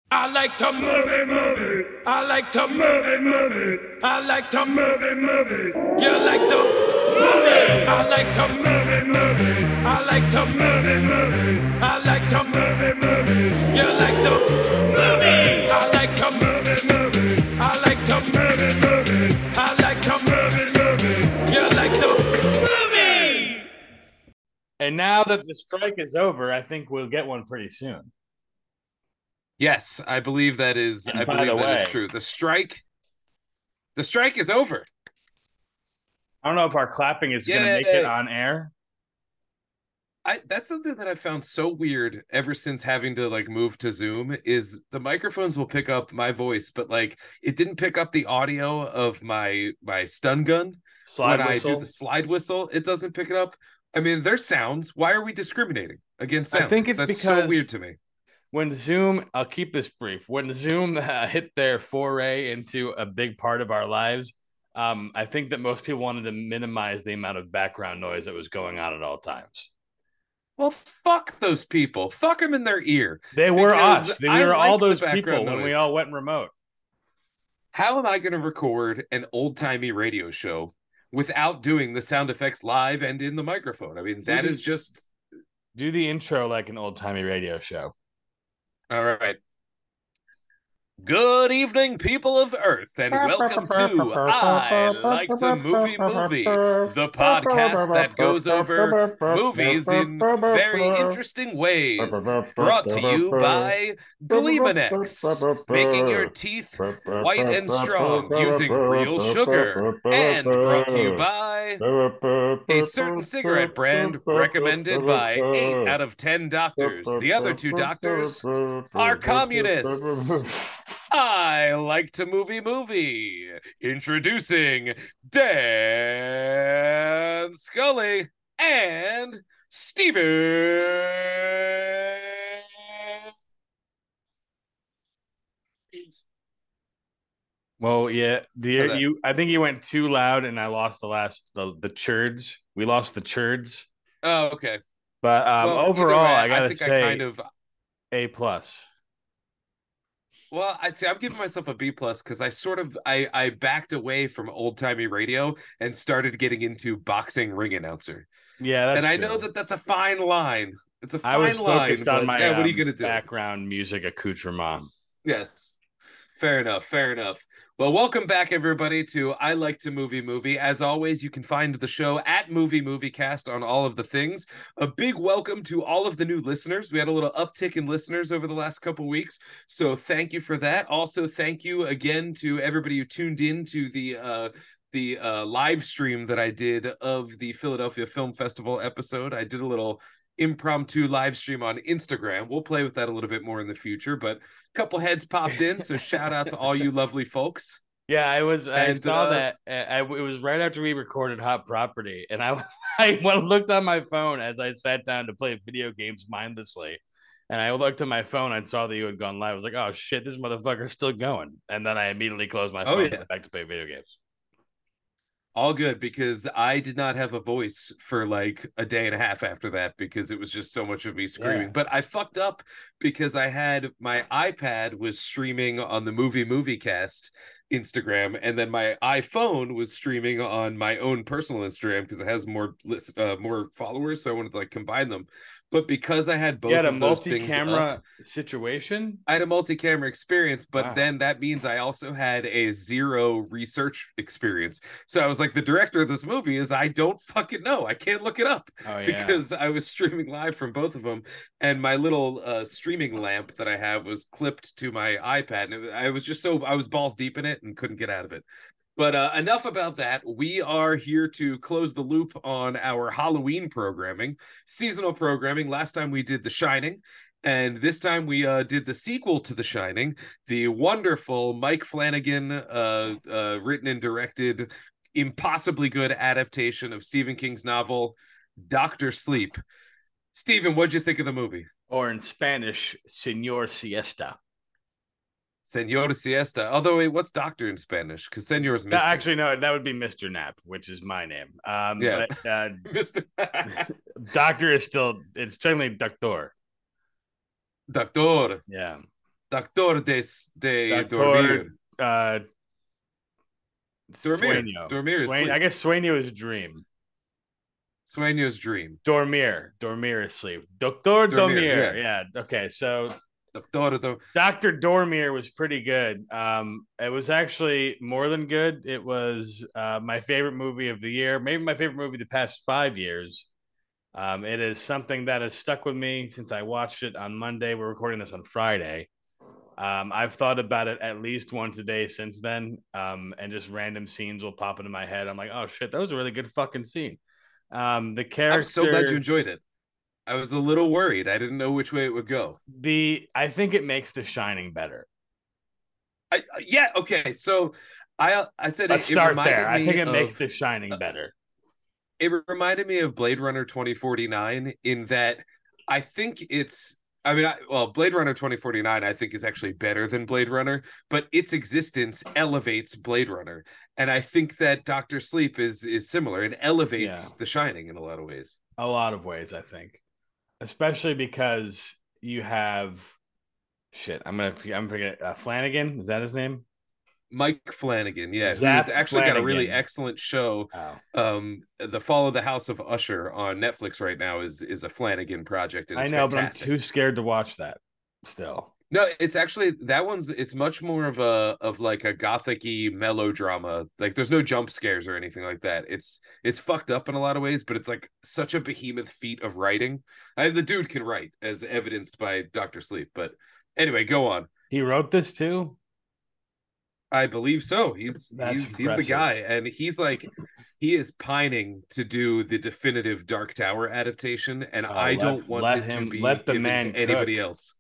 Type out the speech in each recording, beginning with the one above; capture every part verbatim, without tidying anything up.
I like to move it, move it. I like to move it, move it. I like to move it, move it. You like to move it. I like to move it, move it. I like to move it, move it. I like to move it, move it. You like to move it. I like to move it, move it. I like to move it, move it. I like to move it, move it. You like to move it. And now that the strike is over, I think we'll get one pretty soon. Yes, I believe that is. And I by believe the that is way- true. The strike, the strike is over. I don't know if our clapping is going to make it Yay. on air. I that's something that I found so weird ever since having to like move to Zoom is the microphones will pick up my voice, but like it didn't pick up the audio of my my stun gun Slide when whistle. I do the slide whistle. It doesn't pick it up. I mean, there's sounds. Why are we discriminating against sounds? I think it's that's so because- weird to me. When Zoom, I'll keep this brief. When Zoom uh, hit their foray into a big part of our lives, um, I think that most people wanted to minimize the amount of background noise that was going on at all times. Well, fuck those people. Fuck them in their ear. They were Because us. They I were all like the those background people when we noise. all went remote. How am I going to record an old-timey radio show without doing the sound effects live and in the microphone? I mean, that Maybe- is just... Do the intro like an old-timey radio show. All right. Good evening, people of Earth, and welcome to I Like to Movie Movie, the podcast that goes over movies in very interesting ways. Brought to you by Gleemanex, making your teeth white and strong using real sugar. And brought to you by a certain cigarette brand recommended by eight out of ten doctors. The other two doctors are communists. I Like to Movie Movie. Introducing Dan Scully and Steven. Well, yeah, How's the that? you. I think you went too loud, and I lost the last the the churds. We lost the churds, Oh, okay. but um, Well, either overall, way, I gotta think say, I kind of. A plus. Well, I'd say I'm giving myself a B plus because I sort of I I backed away from old timey radio and started getting into boxing ring announcer. Yeah, that's and I true. know that that's a fine line. It's a fine I was line. focused on but, my yeah, what are you um, gonna do? background music accoutrement. Yes. Fair enough. Fair enough. Well, welcome back, everybody, to I Like to Movie Movie. As always, you can find the show at Movie Movie Cast on all of the things. A big welcome to all of the new listeners. We had a little uptick in listeners over the last couple weeks, so thank you for that. Also, thank you again to everybody who tuned in to the uh, the uh, live stream that I did of the Philadelphia Film Festival episode. I did a little impromptu live stream on Instagram. We'll play with that a little bit more in the future, but a couple heads popped in, so shout out to all you lovely folks. Yeah, I was. I And, saw uh, that. uh, I, it was right after we recorded Hot Property, and I I went- looked on my phone as I sat down to play video games mindlessly, and I looked at my phone and saw that you had gone live. I was like, "Oh shit, this motherfucker's still going!" And then I immediately closed my Oh, phone yeah. and went back to play video games. All good, because I did not have a voice for like a day and a half after that because it was just so much of me screaming. Yeah. But I fucked up because I had my iPad was streaming on the Movie Movie Cast Instagram, and then my iPhone was streaming on my own personal Instagram because it has more list, uh, more followers. So I wanted to like combine them. But because I had both You had a of those things multi-camera up, situation. I had a multi-camera experience, but Wow. then that means I also had a zero research experience. So I was like, the director of this movie is I don't fucking know. I can't look it up Oh yeah. because I was streaming live from both of them, and my little uh, streaming lamp that I have was clipped to my iPad, and it, I was just so I was balls deep in it and couldn't get out of it. But uh, enough about that. We are here to close the loop on our Halloween programming, seasonal programming. Last time we did The Shining, and this time we uh, did the sequel to The Shining, the wonderful Mike Flanagan, uh, uh, written and directed, impossibly good adaptation of Stephen King's novel, Doctor Sleep. Stephen, what'd you think of the movie? Or in Spanish, Senor Siesta. Senor Siesta. Although, wait, what's doctor in Spanish? Because Senor is Uh, Mister Actually, no, that would be Mister Nap, which is my name. Um, Yeah. but, uh, Mister Doctor is still, it's generally Doctor. Doctor. Yeah. Doctor de, de Doctor Dormir. uh, Dormir. Sueño. Dormir is Sueño. sleep. I guess Sueño is a dream. Sueño's dream. Dormir. Dormir is sleep. Doctor Dormir, Dormir. yeah. Yeah. Okay. So Doctor de... Doctor Dormir was pretty good. Um, it was actually more than good. It was uh, my favorite movie of the year, maybe my favorite movie the past five years. Um, it is something that has stuck with me since I watched it on Monday. We're recording this on Friday. Um, I've thought about it at least once a day since then, um, and just random scenes will pop into my head. I'm like, oh shit, that was a really good fucking scene. Um, the character. I'm so glad you enjoyed it. I was a little worried. I didn't know which way it would go. The I think it makes The Shining better. I yeah okay. So I I said let's it, start it there. I think it of, makes The Shining better. It reminded me of Blade Runner twenty forty-nine in that I think it's. I mean, I, well, Blade Runner twenty forty-nine I think is actually better than Blade Runner, but its existence elevates Blade Runner, and I think that Doctor Sleep is is similar. It elevates Yeah. The Shining in a lot of ways. A lot of ways, I think. Especially because you have shit. I'm gonna I'm forget uh, Flanagan. Is that his name? Mike Flanagan, yeah, Zap who's actually Flanagan. got a really excellent show. Oh. Um, the Fall of the House of Usher on Netflix right now is is a Flanagan project. And I it's know, fantastic. but I'm too scared to watch that. Still, no, it's actually that one's. It's much more of a of like a gothic-y melodrama. Like there's no jump scares or anything like that. It's it's fucked up in a lot of ways, but it's like such a behemoth feat of writing. I, the dude can write, as evidenced by Doctor Sleep. But anyway, go on. He wrote this too. I believe so. He's That's he's impressive. He's the guy, and he's like he is pining to do the definitive Dark Tower adaptation, and uh, I let, don't want it him, to be let the given man to anybody cook. else.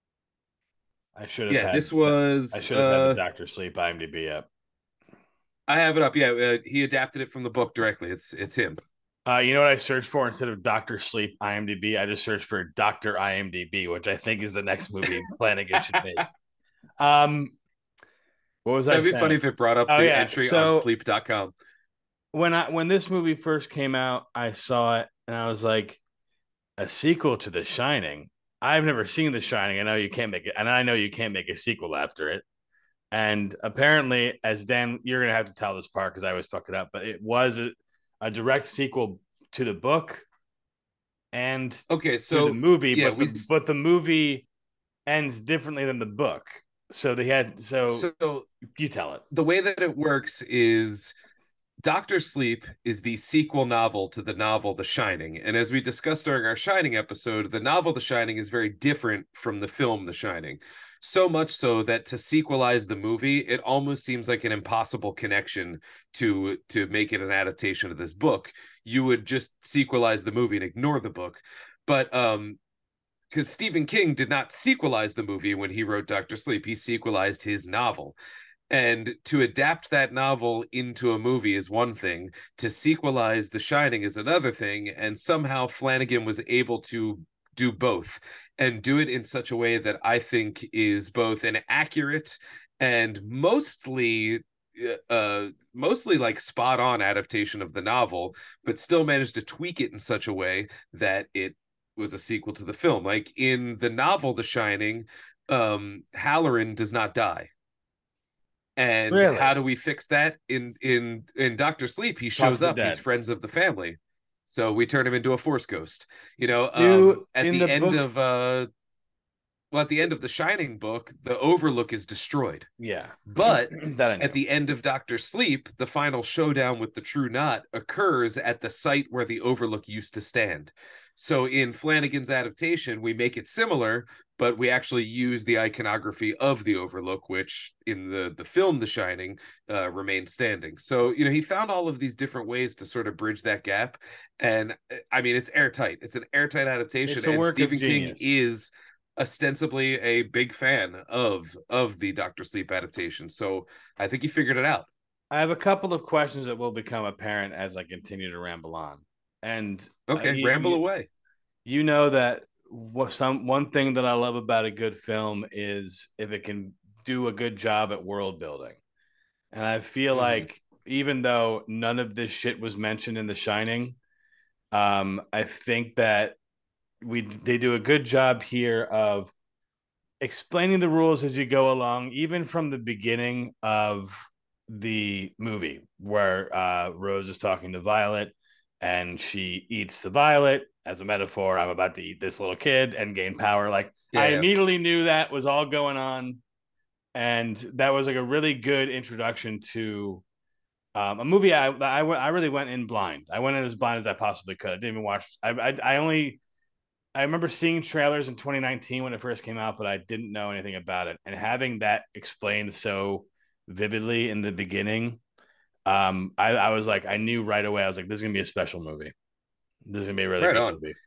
I should have. Yeah, had, this was. I should have uh, had the Doctor Sleep IMDb up. I have it up. Yeah, uh, he adapted it from the book directly. It's it's him. Uh, you know what I searched for instead of Doctor Sleep IMDb? I just searched for Doctor IMDb, which I think is the next movie Flanagan should make. Um. What was That'd I be saying? funny if it brought up oh, the yeah. entry so, on sleep dot com. When I when this movie first came out, I saw it and I was like, a sequel to The Shining. I've never seen The Shining. I know you can't make it, and I know you can't make a sequel after it. And apparently, as Dan, you're gonna have to tell this part because I always fuck it up, but it was a, a direct sequel to the book and okay, so to the movie, yeah, but we... the, but the movie ends differently than the book. So they had so, so you tell it. The way that it works is Doctor Sleep is the sequel novel to the novel The Shining. And as we discussed during our Shining episode, the novel The Shining is very different from the film The Shining. So much so that to sequelize the movie, it almost seems like an impossible connection to, to make it an adaptation of this book. You would just sequelize the movie and ignore the book. But um because Stephen King did not sequelize the movie when he wrote Doctor Sleep. He sequelized his novel. And to adapt that novel into a movie is one thing. To sequelize The Shining is another thing. And somehow Flanagan was able to do both and do it in such a way that I think is both an accurate and mostly uh mostly like spot on adaptation of the novel, but still managed to tweak it in such a way that it was a sequel to the film. Like in the novel The Shining, um Halloran does not die. And really? How do we fix that? In in in Doctor Sleep, he shows up. He's friends of the family, so we turn him into a Force ghost. You know, you, um, at the, the end book... of uh, well, at the end of the Shining book, the Overlook is destroyed. Yeah, but at the end of Doctor Sleep, the final showdown with the True Knot occurs at the site where the Overlook used to stand. So in Flanagan's adaptation, we make it similar, but we actually use the iconography of the Overlook, which in the, the film The Shining uh, remained standing. So, you know, he found all of these different ways to sort of bridge that gap. And I mean, it's airtight. It's an airtight adaptation. And Stephen King is ostensibly a big fan of, of the Doctor Sleep adaptation. So I think he figured it out. I have a couple of questions that will become apparent as I continue to ramble on. And okay, uh, you, ramble you, away. You know that what some one thing that I love about a good film is if it can do a good job at world building. And I feel mm. like even though none of this shit was mentioned in The Shining, um, I think that we they do a good job here of explaining the rules as you go along, even from the beginning of the movie, where uh, Rose is talking to Violet and she eats the violet as a metaphor. I'm about to eat this little kid and gain power. Like, Yeah, I yeah. immediately knew that was all going on. And that was like a really good introduction to um, a movie. I, I, I really went in blind. I went in as blind as I possibly could. I didn't even watch. I, I, I only I remember seeing trailers in twenty nineteen when it first came out, but I didn't know anything about it. And having that explained so vividly in the beginning, um, I, I was like, I knew right away. I was like, this is gonna be a special movie. This is gonna be a really Right good on. movie.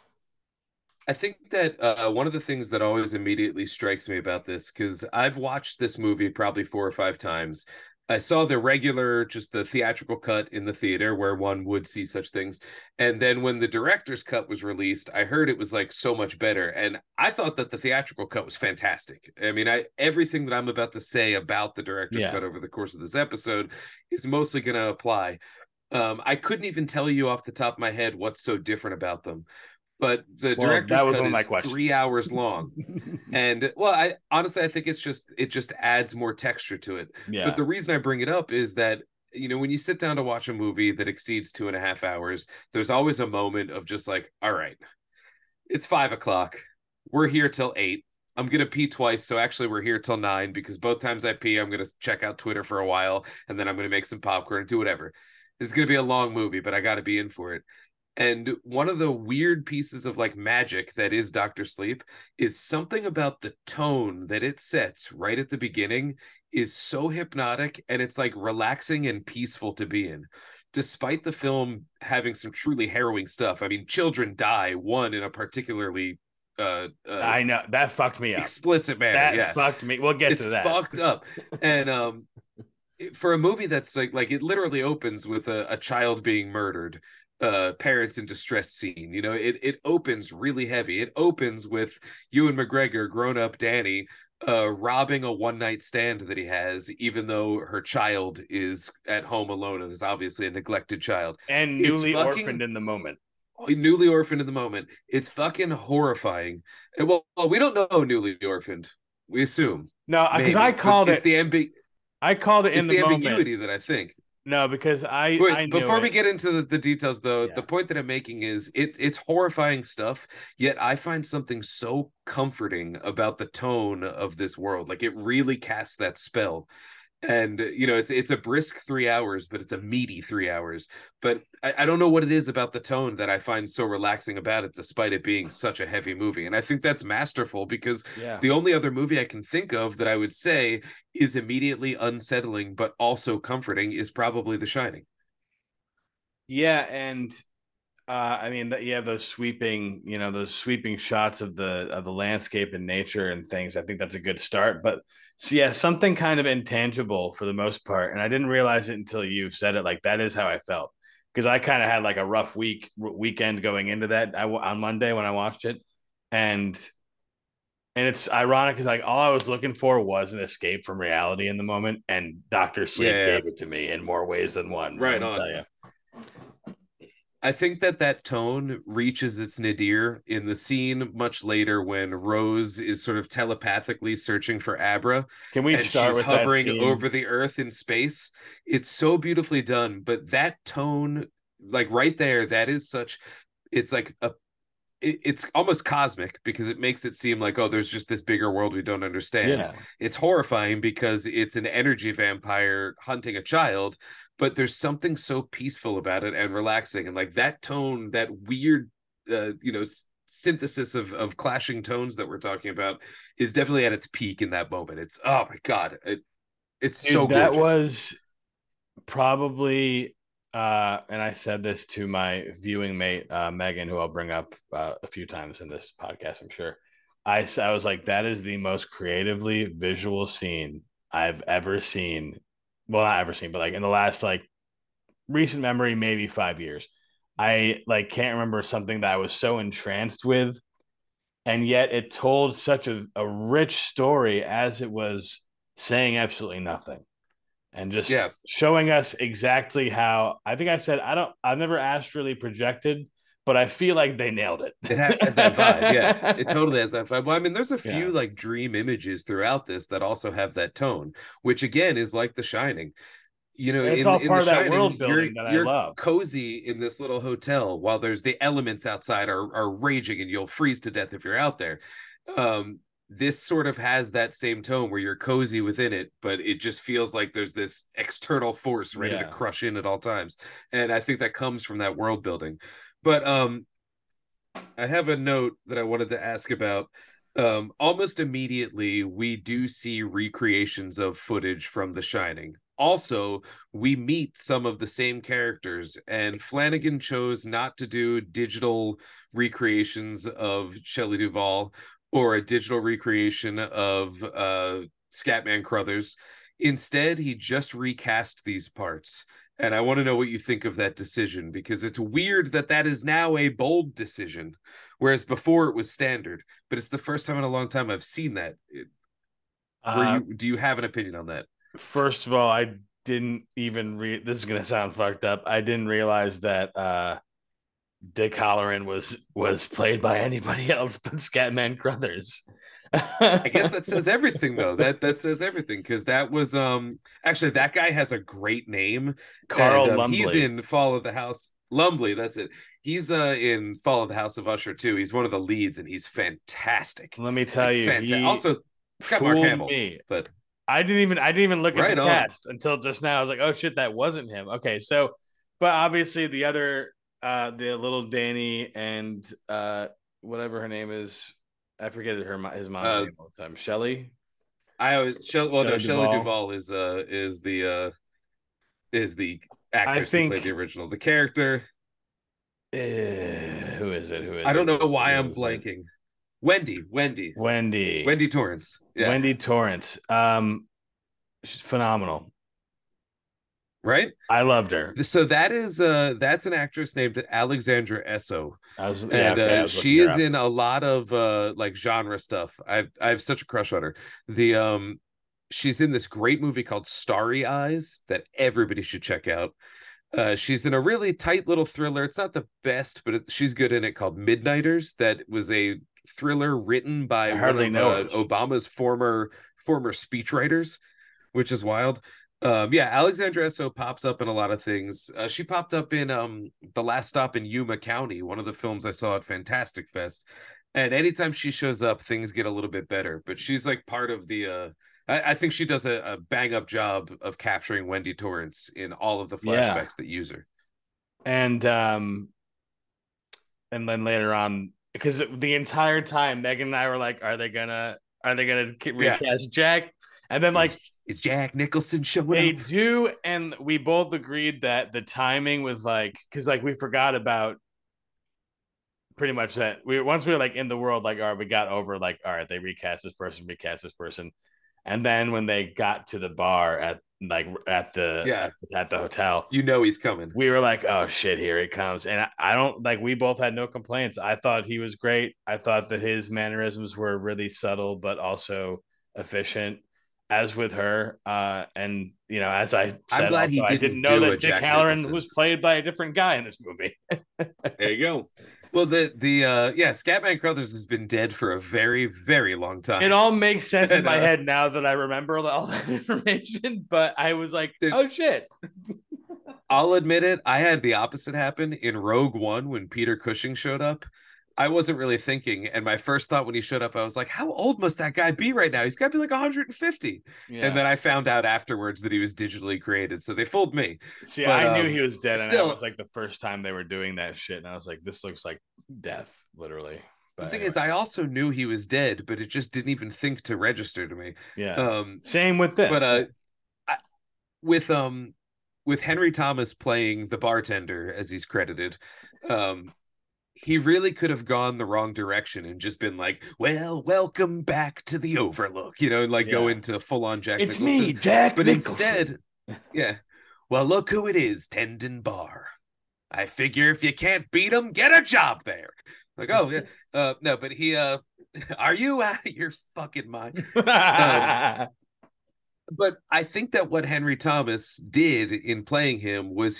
I think that uh, one of the things that always immediately strikes me about this, because I've watched this movie probably four or five times. I saw the regular, just the theatrical cut in the theater where one would see such things. And then when the director's cut was released, I heard it was like so much better. And I thought that the theatrical cut was fantastic. I mean, I everything that I'm about to say about the director's Yeah. cut over the course of this episode is mostly going to apply. Um, I couldn't even tell you off the top of my head what's so different about them. But the Well, director's that was cut one of my is questions. three hours long. And well, I honestly I think it's just it just adds more texture to it. Yeah. But the reason I bring it up is that, you know, when you sit down to watch a movie that exceeds two and a half hours, there's always a moment of just like, all right, it's five o'clock. We're here till eight. I'm gonna pee twice, so actually we're here till nine, because both times I pee, I'm gonna check out Twitter for a while, and then I'm gonna make some popcorn and do whatever. It's gonna be a long movie, but I gotta be in for it. And one of the weird pieces of like magic that is Doctor Sleep is something about the tone that it sets right at the beginning is so hypnotic, and it's like relaxing and peaceful to be in. Despite the film having some truly harrowing stuff. I mean, children die, one in a particularly uh, uh I know that fucked me up. explicit manner. That yeah. fucked me. We'll get It's to that. fucked up. And um for a movie that's like like it literally opens with a, a child being murdered, uh parents in distress scene, you know, it it opens really heavy. It opens with Ewan McGregor, grown-up Danny, uh robbing a one-night stand that he has, even though her child is at home alone and is obviously a neglected child And newly fucking... orphaned in the moment. Newly orphaned in the moment. It's fucking horrifying. And well, well we don't know newly orphaned. We assume. No, because I called it's it. The ambi- I called it in it's the, the moment. ambiguity that I think. No, because I, Wait, I before it. we get into the, the details, though, yeah. the point that I'm making is it, it's horrifying stuff, yet I find something so comforting about the tone of this world. Like, it really casts that spell. And, you know, it's it's a brisk three hours, but it's a meaty three hours. But I, I don't know what it is about the tone that I find so relaxing about it, despite it being such a heavy movie. And I think that's masterful, because yeah. the only other movie I can think of that I would say is immediately unsettling, but also comforting, is probably The Shining. Yeah. And uh, I mean, you have those sweeping, you know, those sweeping shots of the of the landscape and nature and things. I think that's a good start. But so, yeah, something kind of intangible for the most part. And I didn't realize it until you said it. Like, that is how I felt, because I kind of had like a rough week weekend going into that I, on Monday when I watched it. And and it's ironic because like all I was looking for was an escape from reality in the moment. And Doctor Sleep yeah. gave it to me in more ways than one. Right I'll on. tell you. I think that that tone reaches its nadir in the scene much later when Rose is sort of telepathically searching for Abra. Can we and start she's with hovering that scene? over the earth in space? It's so beautifully done, but that tone, like right there, that is such. It's like a. It, it's almost cosmic, because it makes it seem like, oh, there's just this bigger world we don't understand. Yeah. It's horrifying because it's an energy vampire hunting a child. But there's something so peaceful about it and relaxing, and like that tone, that weird, uh, you know, s- synthesis of of clashing tones that we're talking about is definitely at its peak in that moment. It's oh my god, it, it's Dude, so that gorgeous. was probably, uh, and I said this to my viewing mate uh, Megan, who I'll bring up uh, a few times in this podcast, I'm sure. I I was like, that is the most creatively visual scene I've ever seen. Well, not ever seen, but like in the last like recent memory, maybe five years. I like can't remember something that I was so entranced with, and yet it told such a, a rich story as it was saying absolutely nothing, and just Yeah. showing us exactly how. I think I said I don't. I've never astrally projected, but I feel like they nailed it. It has that vibe. Yeah, it totally has that vibe. Well, I mean, there's a few Yeah. like dream images throughout this that also have that tone, which again is like The Shining. You know, It's in, all in part The of that Shining, world you're, building that I you're love. cozy in this little hotel while there's the elements outside are, are raging and you'll freeze to death if you're out there. Um, this sort of has that same tone where you're cozy within it, but it just feels like there's this external force ready Yeah. to crush in at all times. And I think that comes from that world building. But um, I have a note that I wanted to ask about. Um, almost immediately, we do see recreations of footage from The Shining. Also, we meet some of the same characters, and Flanagan chose not to do digital recreations of Shelley Duvall or a digital recreation of uh, Scatman Crothers. Instead, he just recast these parts. And I want to know what you think of that decision, because it's weird that that is now a bold decision, whereas before it was standard. But it's the first time in a long time I've seen that. Where Uh, you do you have an opinion on that? First of all, I didn't even read. This is gonna sound fucked up. I didn't realize that uh, Dick Halloran was was played by anybody else but Scatman Crothers. I guess that says everything, though. That that says everything, because that was um actually that guy has a great name. Carl and, um, Lumbly. He's in Fall of the House. Lumbly, that's it. He's uh in Fall of the House of Usher too. He's one of the leads, and he's fantastic. Let me tell Like, you, fanta- he also it's got Mark fooled Hamill, me. but I didn't even I didn't even look Right at the on. cast until just now. I was like, oh shit, that wasn't him. Okay, so but obviously the other uh the little Danny and uh whatever her name is, I forget her his mom's Uh, name all the time. Shelly. I always Shelley, well no Shelley Shelley Duvall. Duvall is uh is the uh is the actress think- who played the original. The character, Uh, who is it? Who is I don't it? know why Who I'm is it? blanking. Wendy, Wendy, Wendy. Wendy Torrance. Yeah, Wendy Torrance. Um, she's phenomenal. right. I loved her. So that is uh that's an actress named Alexandra Esso. I was And yeah, okay, I uh, was she looking her is up. in a lot of uh like genre stuff. I've I have such a crush on her. The um she's in this great movie called Starry Eyes that everybody should check out. Uh, she's in a really tight little thriller. It's not the best, but it, she's good in it, called Midnighters. That was a thriller written by I one hardly of know uh, her. Obama's former former speechwriters, which is wild. Um, yeah, Alexandra Esso pops up in a lot of things. Uh, she popped up in um, The Last Stop in Yuma County, one of the films I saw at Fantastic Fest. And anytime she shows up, things get a little bit better. But she's like part of the. Uh, I, I think she does a, a bang up job of capturing Wendy Torrance in all of the flashbacks Yeah. that use her. And um, and then later on, because the entire time Megan and I were like, "Are they gonna? Are they gonna ki- Yeah. recast Jack?" And then like is, is Jack Nicholson showing they up? do, and we both agreed that the timing was like, because like we forgot about pretty much that we once we were like in the world, like, all right, we got over like, all right, they recast this person, recast this person, and then when they got to the bar at like at the Yeah. at, the, at the hotel, You know he's coming. we were like, oh shit, here it comes. And I, I don't like we both had no complaints. I thought he was great. I thought that his mannerisms were really subtle but also efficient, as with her. Uh, and you know, as I said, I'm glad also, he I didn't didn't know do a that Dick Jack Halloran Nicholson. was played by a different guy in this movie. There you go. Well, the the uh yeah, Scatman Crothers has been dead for a very, very long time. It all makes sense in And, my uh, head now that I remember all that information, but I was like, Dude. oh shit. I'll admit it, I had the opposite happen in Rogue One when Peter Cushing showed up. I wasn't really thinking, and my first thought when he showed up, I was like, how old must that guy be right now? He's got to be like one hundred fifty. Yeah. And then I found out afterwards that he was digitally created, so they fooled me. See, But, I knew um, he was dead, and still- that was like the first time they were doing that shit, and I was like, "This looks like death, literally." But The thing anyway, is, I also knew he was dead, but it just didn't even think to register to me. yeah. Um, Same with this. but uh, I, with um, with Henry Thomas playing the bartender as he's credited, um, he really could have gone the wrong direction and just been like, "Well, welcome back to the Overlook," you know, and like go Yeah. into full on Jack. it's Nicholson. me, Jack. But Nicholson. instead, yeah. Well, look who it is, Tendon Bar. I figure if you can't beat him, get a job there. Like, oh yeah, uh, no, but he, uh, are you out of your fucking mind? Um, But I think that what Henry Thomas did in playing him was he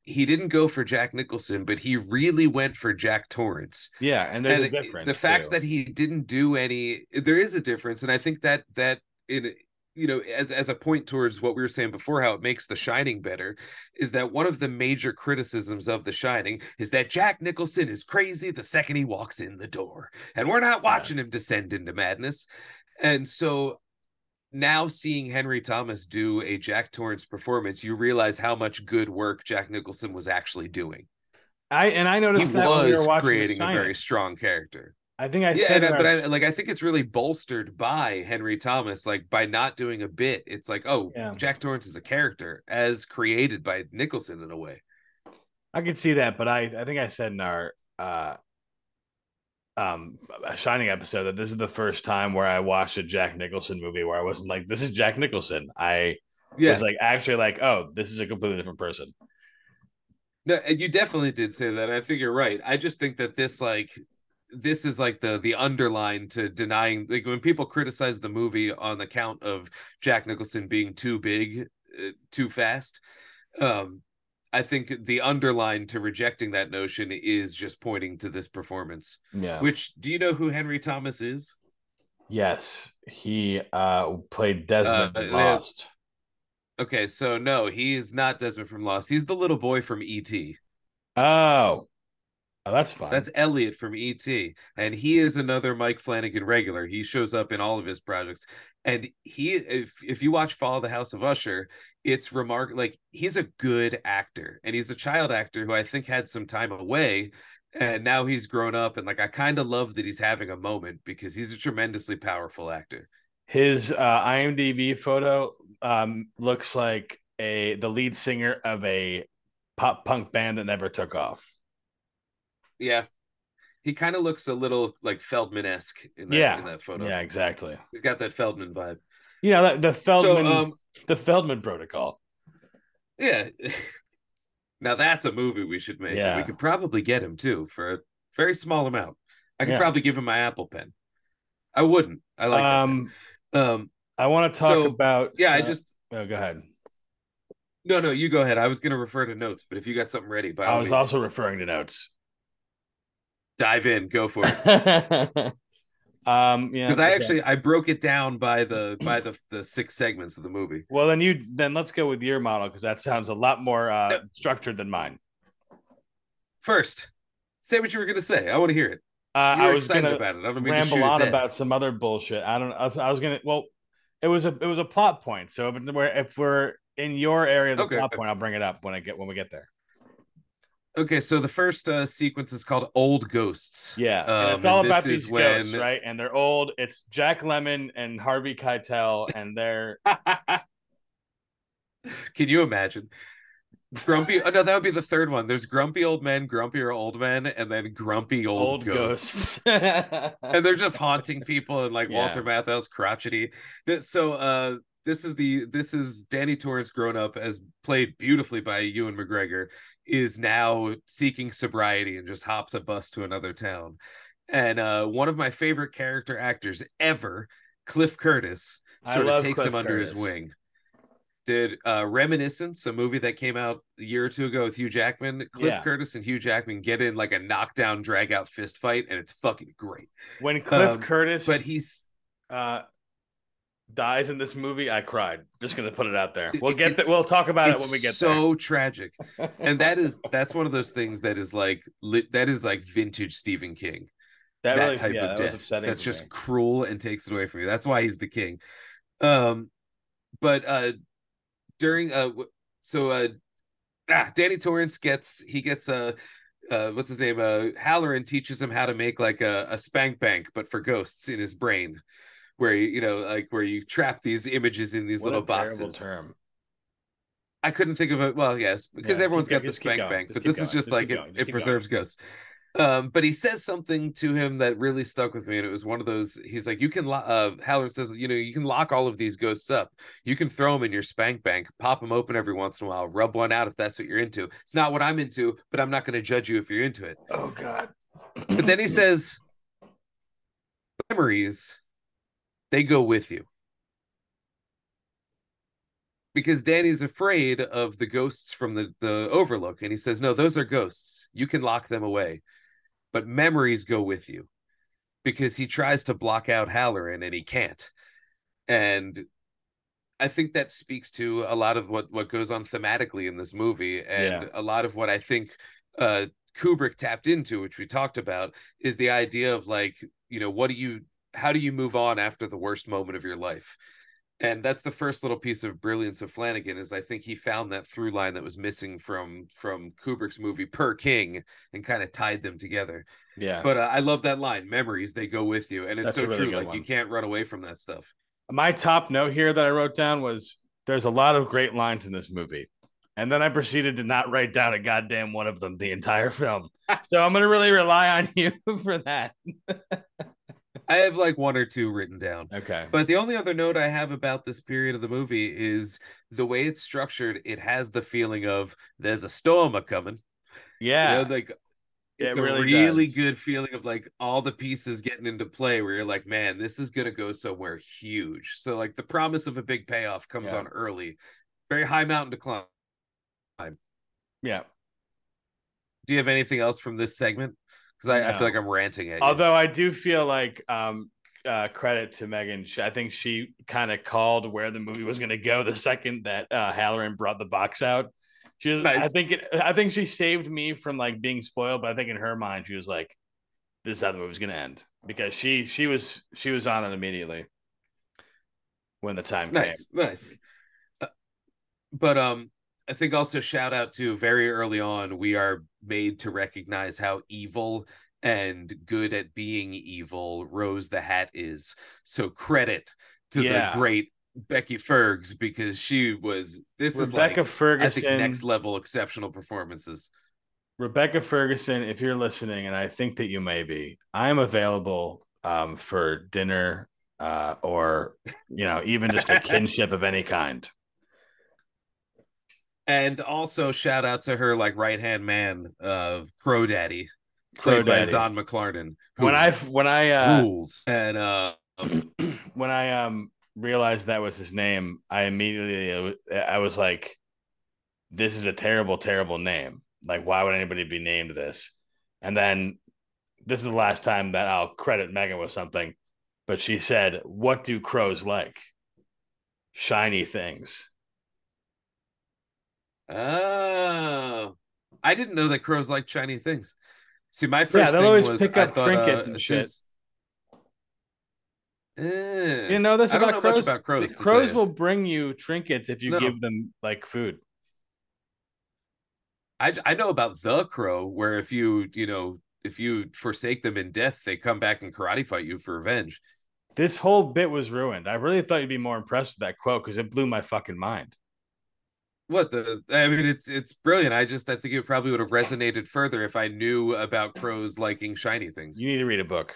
he didn't go for Jack Nicholson, but he really went for Jack Torrance. Yeah, and there's And a difference. The fact too. that he didn't do any, there is a difference, and I think that that in you know, as as a point towards what we were saying before, how it makes The Shining better, is that one of the major criticisms of The Shining is that Jack Nicholson is crazy the second he walks in the door, and we're not watching yeah. him descend into madness. And so now seeing Henry Thomas do a Jack Torrance performance, you realize how much good work Jack Nicholson was actually doing. I and I noticed he that was when we were watching creating a very strong character. I think I yeah, said, and, but I, like I think it's really bolstered by Henry Thomas. Like by not doing a bit, it's like, oh, yeah. Jack Torrance is a character as created by Nicholson in a way. I could see that, but I I think I said in our uh, um Shining episode that this is the first time where I watched a Jack Nicholson movie where I wasn't like, this is Jack Nicholson. I yeah. was like actually like, oh, this is a completely different person. No, and you definitely did say that. I think you're right. I just think that this like. This is like the the underline to denying, like when people criticize the movie on the count of Jack Nicholson being too big, uh, too fast. Um, I think the underline to rejecting that notion is just pointing to this performance. Yeah. Which, do you know who Henry Thomas is? Yes, he uh, played Desmond uh, Lost. Okay, so no, he's not Desmond from Lost. He's the little boy from E T. Oh. Oh, that's fine. That's Elliot from E T, and he is another Mike Flanagan regular. He shows up in all of his projects, and he, if if you watch Fall of the House of Usher, it's remarkable. Like he's a good actor, and he's a child actor who I think had some time away, and now he's grown up. And like I kind of love that he's having a moment because he's a tremendously powerful actor. His uh, IMDb photo um, looks like a the lead singer of a pop punk band that never took off. Yeah, he kind of looks a little like Feldman-esque in that, yeah. in that photo. Yeah, exactly. He's got that Feldman vibe. Yeah, the Feldman, so, um, the Feldman Protocol. Yeah. Now that's a movie we should make. Yeah. We could probably get him too for a very small amount. I could yeah. probably give him my Apple Pen. I wouldn't. I like um, that. Um, I want to talk so, about. Yeah, uh, I just. Oh, go ahead. No, no, you go ahead. I was going to refer to notes, but if you got something ready, by I was means. also referring to notes. Dive in, go for it. um, yeah, because I actually I broke it down by the by the the six segments of the movie. Well, then you then let's go with your model because that sounds a lot more uh, no. structured than mine. First, say what you were going to say. I want to hear it. Uh, you were I was excited about it. I don't mean ramble to shoot on it about some other bullshit. I don't. I, I was gonna. Well, it was a it was a plot point. So if we're if we're in your area of the okay. plot point, I'll bring it up when I get when we get there. Okay, so the first uh, sequence is called Old Ghosts. Yeah, um, and it's all and about these when... ghosts, right? And they're old. It's Jack Lemmon and Harvey Keitel, and they're... Can you imagine? Grumpy... Oh, no, that would be the third one. There's grumpy old men, grumpier old men, and then grumpy old, old ghosts. ghosts. And they're just haunting people, and like yeah. Walter Matthau's crotchety. So uh, this is the this is Danny Torrance grown up, as played beautifully by Ewan McGregor, is now seeking sobriety and just hops a bus to another town. And uh, one of my favorite character actors ever, Cliff Curtis, sort of takes Cliff him under Curtis. his wing. Did uh, Reminiscence, a movie that came out a year or two ago with Hugh Jackman. Cliff yeah. Curtis and Hugh Jackman get in like a knockdown, drag out fist fight, and it's fucking great. When Cliff um, Curtis, but he's uh, dies in this movie, I cried. Just gonna put it out there. We'll get th- we'll talk about it when we get so there. So tragic, and that is that's one of those things that is like lit, that is like vintage Stephen King. That, that really, type yeah, of that death. That's just me. Cruel and takes it away from you. That's why he's the king. Um, but uh, during uh, so uh, ah, Danny Torrance gets he gets a. Uh, uh, what's his name? Uh, Halloran teaches him how to make like a, a spank bank, but for ghosts in his brain. Where you, you know, like where you trap these images in these what little a boxes. Term. I couldn't think of it. Well, yes, because yeah, everyone's got the spank bank, but this going. is just, just like it, it preserves going. ghosts. Um, but he says something to him that really stuck with me, and it was one of those. He's like, "You can." Lo- uh, Halloran says, "You know, you can lock all of these ghosts up. You can throw them in your spank bank, pop them open every once in a while, rub one out if that's what you're into. It's not what I'm into, but I'm not going to judge you if you're into it." Oh God! But then he says, "Memories." They go with you. because Danny's afraid of the ghosts from the, the Overlook. And he says, no, those are ghosts. You can lock them away. But memories go with you. Because he tries to block out Halloran and he can't. And I think that speaks to a lot of what, what goes on thematically in this movie. And yeah. a lot of what I think uh, Kubrick tapped into, which we talked about, is the idea of like, you know, what do you, how do you move on after the worst moment of your life? And that's the first little piece of brilliance of Flanagan, is I think he found that through line that was missing from from Kubrick's movie Per King and kind of tied them together. Yeah. But uh, I love that line, memories, they go with you. And it's that's so really true. Like one. You can't run away from that stuff. My top note here that I wrote down was there's a lot of great lines in this movie. And then I proceeded to not write down a goddamn one of them the entire film. So I'm going to really rely on you for that. I have like one or two written down. Okay. But the only other note I have about this period of the movie is the way it's structured. It has the feeling of there's a storm a coming. Yeah. You know, like it's it a really, really does. good feeling of like all the pieces getting into play where you're like, man, this is going to go somewhere huge. So like the promise of a big payoff comes yeah. on early. Very high mountain to climb. Yeah. Do you have anything else from this segment? Because I, no. I feel like I'm ranting at you. Although I do feel like um, uh, credit to Megan. I think she kind of called where the movie was going to go the second that uh, Halloran brought the box out. She was, nice. I think it, I think she saved me from like being spoiled, but I think in her mind she was like, "This is how the movie's going to end," because she she was she was on it immediately when the time nice, came. Nice, nice. Uh, but um, I think also shout out to very early on, we are made to recognize how evil and good at being evil Rose the Hat is. So credit to yeah. the great Becky Fergs, because she was this Rebecca is like Ferguson, I think next level exceptional performances. Rebecca Ferguson, if you're listening, and I think that you may be, I'm available um, for dinner uh, or you know even just a kinship of any kind. And also shout out to her like right hand man of Crow Daddy, Crow played Daddy. by Zahn McClarnon. When I when I uh, rules and uh, when I um realized that was his name, I immediately I was like, "This is a terrible, terrible name. Like, why would anybody be named this?" And then this is the last time that I'll credit Megan with something, but she said, "What do crows like? Shiny things." Oh, I didn't know that crows like shiny things. See, my first yeah, they'll thing always was pick up I thought, trinkets uh, and shit. Eh, you know this I about don't know crows? much about crows. Crows will bring you trinkets if you no. give them like food. I I know about the crow, where if you you know if you forsake them in death, they come back and karate fight you for revenge. This whole bit was ruined. I really thought you'd be more impressed with that quote because it blew my fucking mind. What the? I mean, it's it's brilliant. I just I think it probably would have resonated further if I knew about crows liking shiny things. You need to read a book.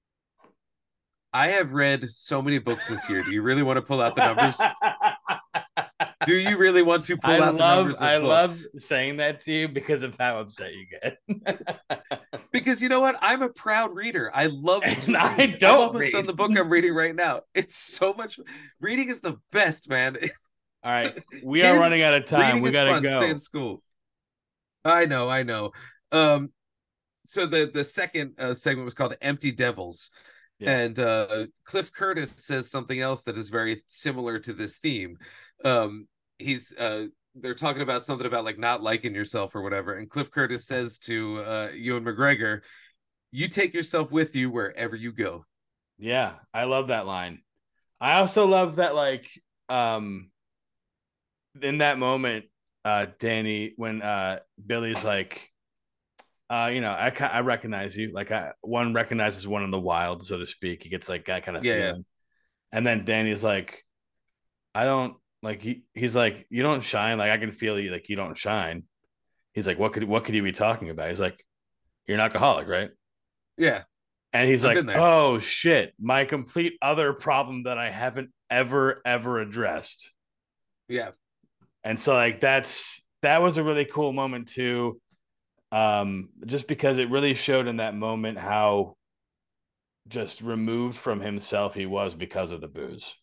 I have read so many books this year. Do you really want to pull out the numbers? Do you really want to pull I out love, the numbers of I books? love saying that to you because of how upset you get. Because you know what? I'm a proud reader. I love to and I read. don't I'm almost read. done the book I'm reading right now. It's so much. Reading is the best, man. All right, we Kids, are running out of time. Reading We is gotta fun. go. Stay in school. I know, I know. Um, so the the second uh, segment was called "Empty Devils." Yeah. And uh, Cliff Curtis says something else that is very similar to this theme. Um, he's uh, they're talking about something about like not liking yourself or whatever, and Cliff Curtis says to uh, Ewan McGregor, "You take yourself with you wherever you go." Yeah, I love that line. I also love that, like, um, in that moment, uh, Danny, when uh, Billy's like, Uh, you know, I I recognize you. Like, I, one recognizes one in the wild, so to speak. He gets like that kind of yeah, feeling. Yeah. And then Danny's like, I don't like. He he's like, you don't shine. Like, I can feel you. Like, you don't shine. He's like, what could what could you be talking about? He's like, you're an alcoholic, right? Yeah. And he's I've like, oh shit, my complete other problem that I haven't ever ever addressed. Yeah. And so like that's that was a really cool moment too. Um, just because it really showed in that moment how just removed from himself he was because of the booze.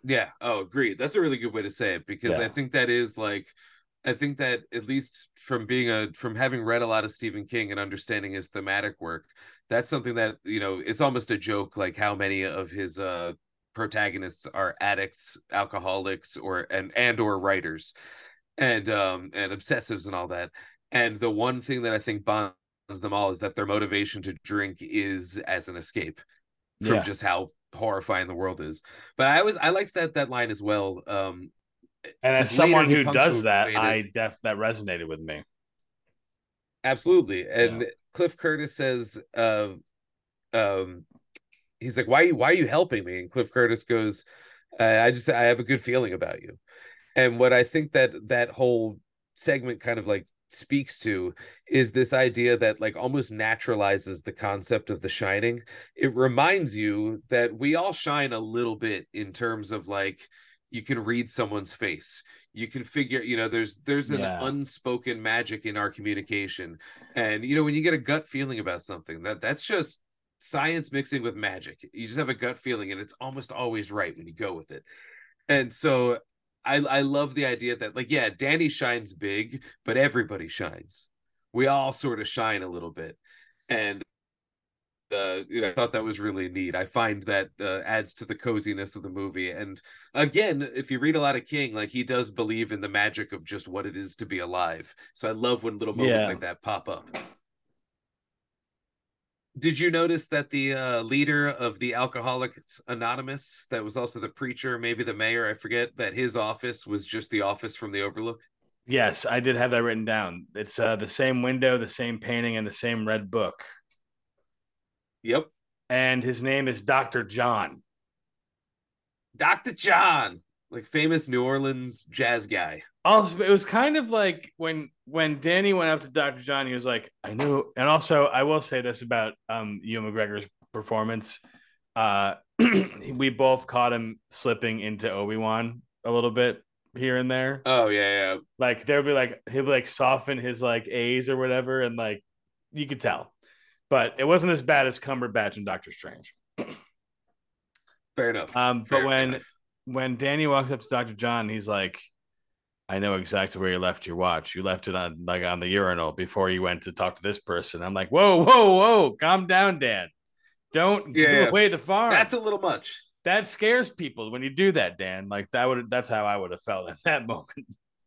Yeah. Oh, agreed. That's a really good way to say it, because Yeah. I think that is like, I think that at least from being a from having read a lot of Stephen King and understanding his thematic work, that's something that, you know, it's almost a joke, like how many of his uh protagonists are addicts, alcoholics, or and and or writers, and um and obsessives and all that. And the one thing that I think bonds them all is that their motivation to drink is as an escape from Yeah. just how horrifying the world is. But I was I liked that that line as well. Um And as because later someone he who does that, punctuated. I def that resonated with me. Absolutely. And Yeah. Cliff Curtis says, uh, um, he's like, why are you, why are you helping me? And Cliff Curtis goes, uh, I just, I have a good feeling about you. And what I think that that whole segment kind of like speaks to is this idea that like almost naturalizes the concept of The Shining. It reminds you that we all shine a little bit in terms of like, you can read someone's face, you can figure, you know, there's there's an Yeah. unspoken magic in our communication. And you know, when you get a gut feeling about something, that that's just science mixing with magic. You just have a gut feeling, and it's almost always right when you go with it. And so I I love the idea that, like, yeah, Danny shines big, but everybody shines. We all sort of shine a little bit. And uh, you know, I thought that was really neat. I find that uh, adds to the coziness of the movie. And again, if you read a lot of King, like, he does believe in the magic of just what it is to be alive. So I love when little moments Yeah. like that pop up. Did you notice that the uh, leader of the Alcoholics Anonymous, that was also the preacher, maybe the mayor, I forget, that his office was just the office from the Overlook? Yes, I did have that written down. It's uh, the same window, the same painting, and the same red book. Yep. And his name is Doctor John. Doctor John, like famous New Orleans jazz guy. Also, it was kind of like when when Danny went up to Doctor John, he was like, I knew. And also, I will say this about um Ewan McGregor's performance. Uh, we both caught him slipping into Obi-Wan a little bit here and there. Oh, yeah, yeah. Like there'll be like he'll be like soften his like A's or whatever, and like you could tell. But it wasn't as bad as Cumberbatch and Doctor Strange. Fair enough. Um, Fair but when enough. when Danny walks up to Doctor John, he's like, I know exactly where you left your watch. You left it on like on the urinal before you went to talk to this person. I'm like, whoa, whoa, whoa, calm down, Dan. Don't Yeah, give yeah. away the farm. That's a little much. That scares people when you do that, Dan. Like that would that's how I would have felt at that moment.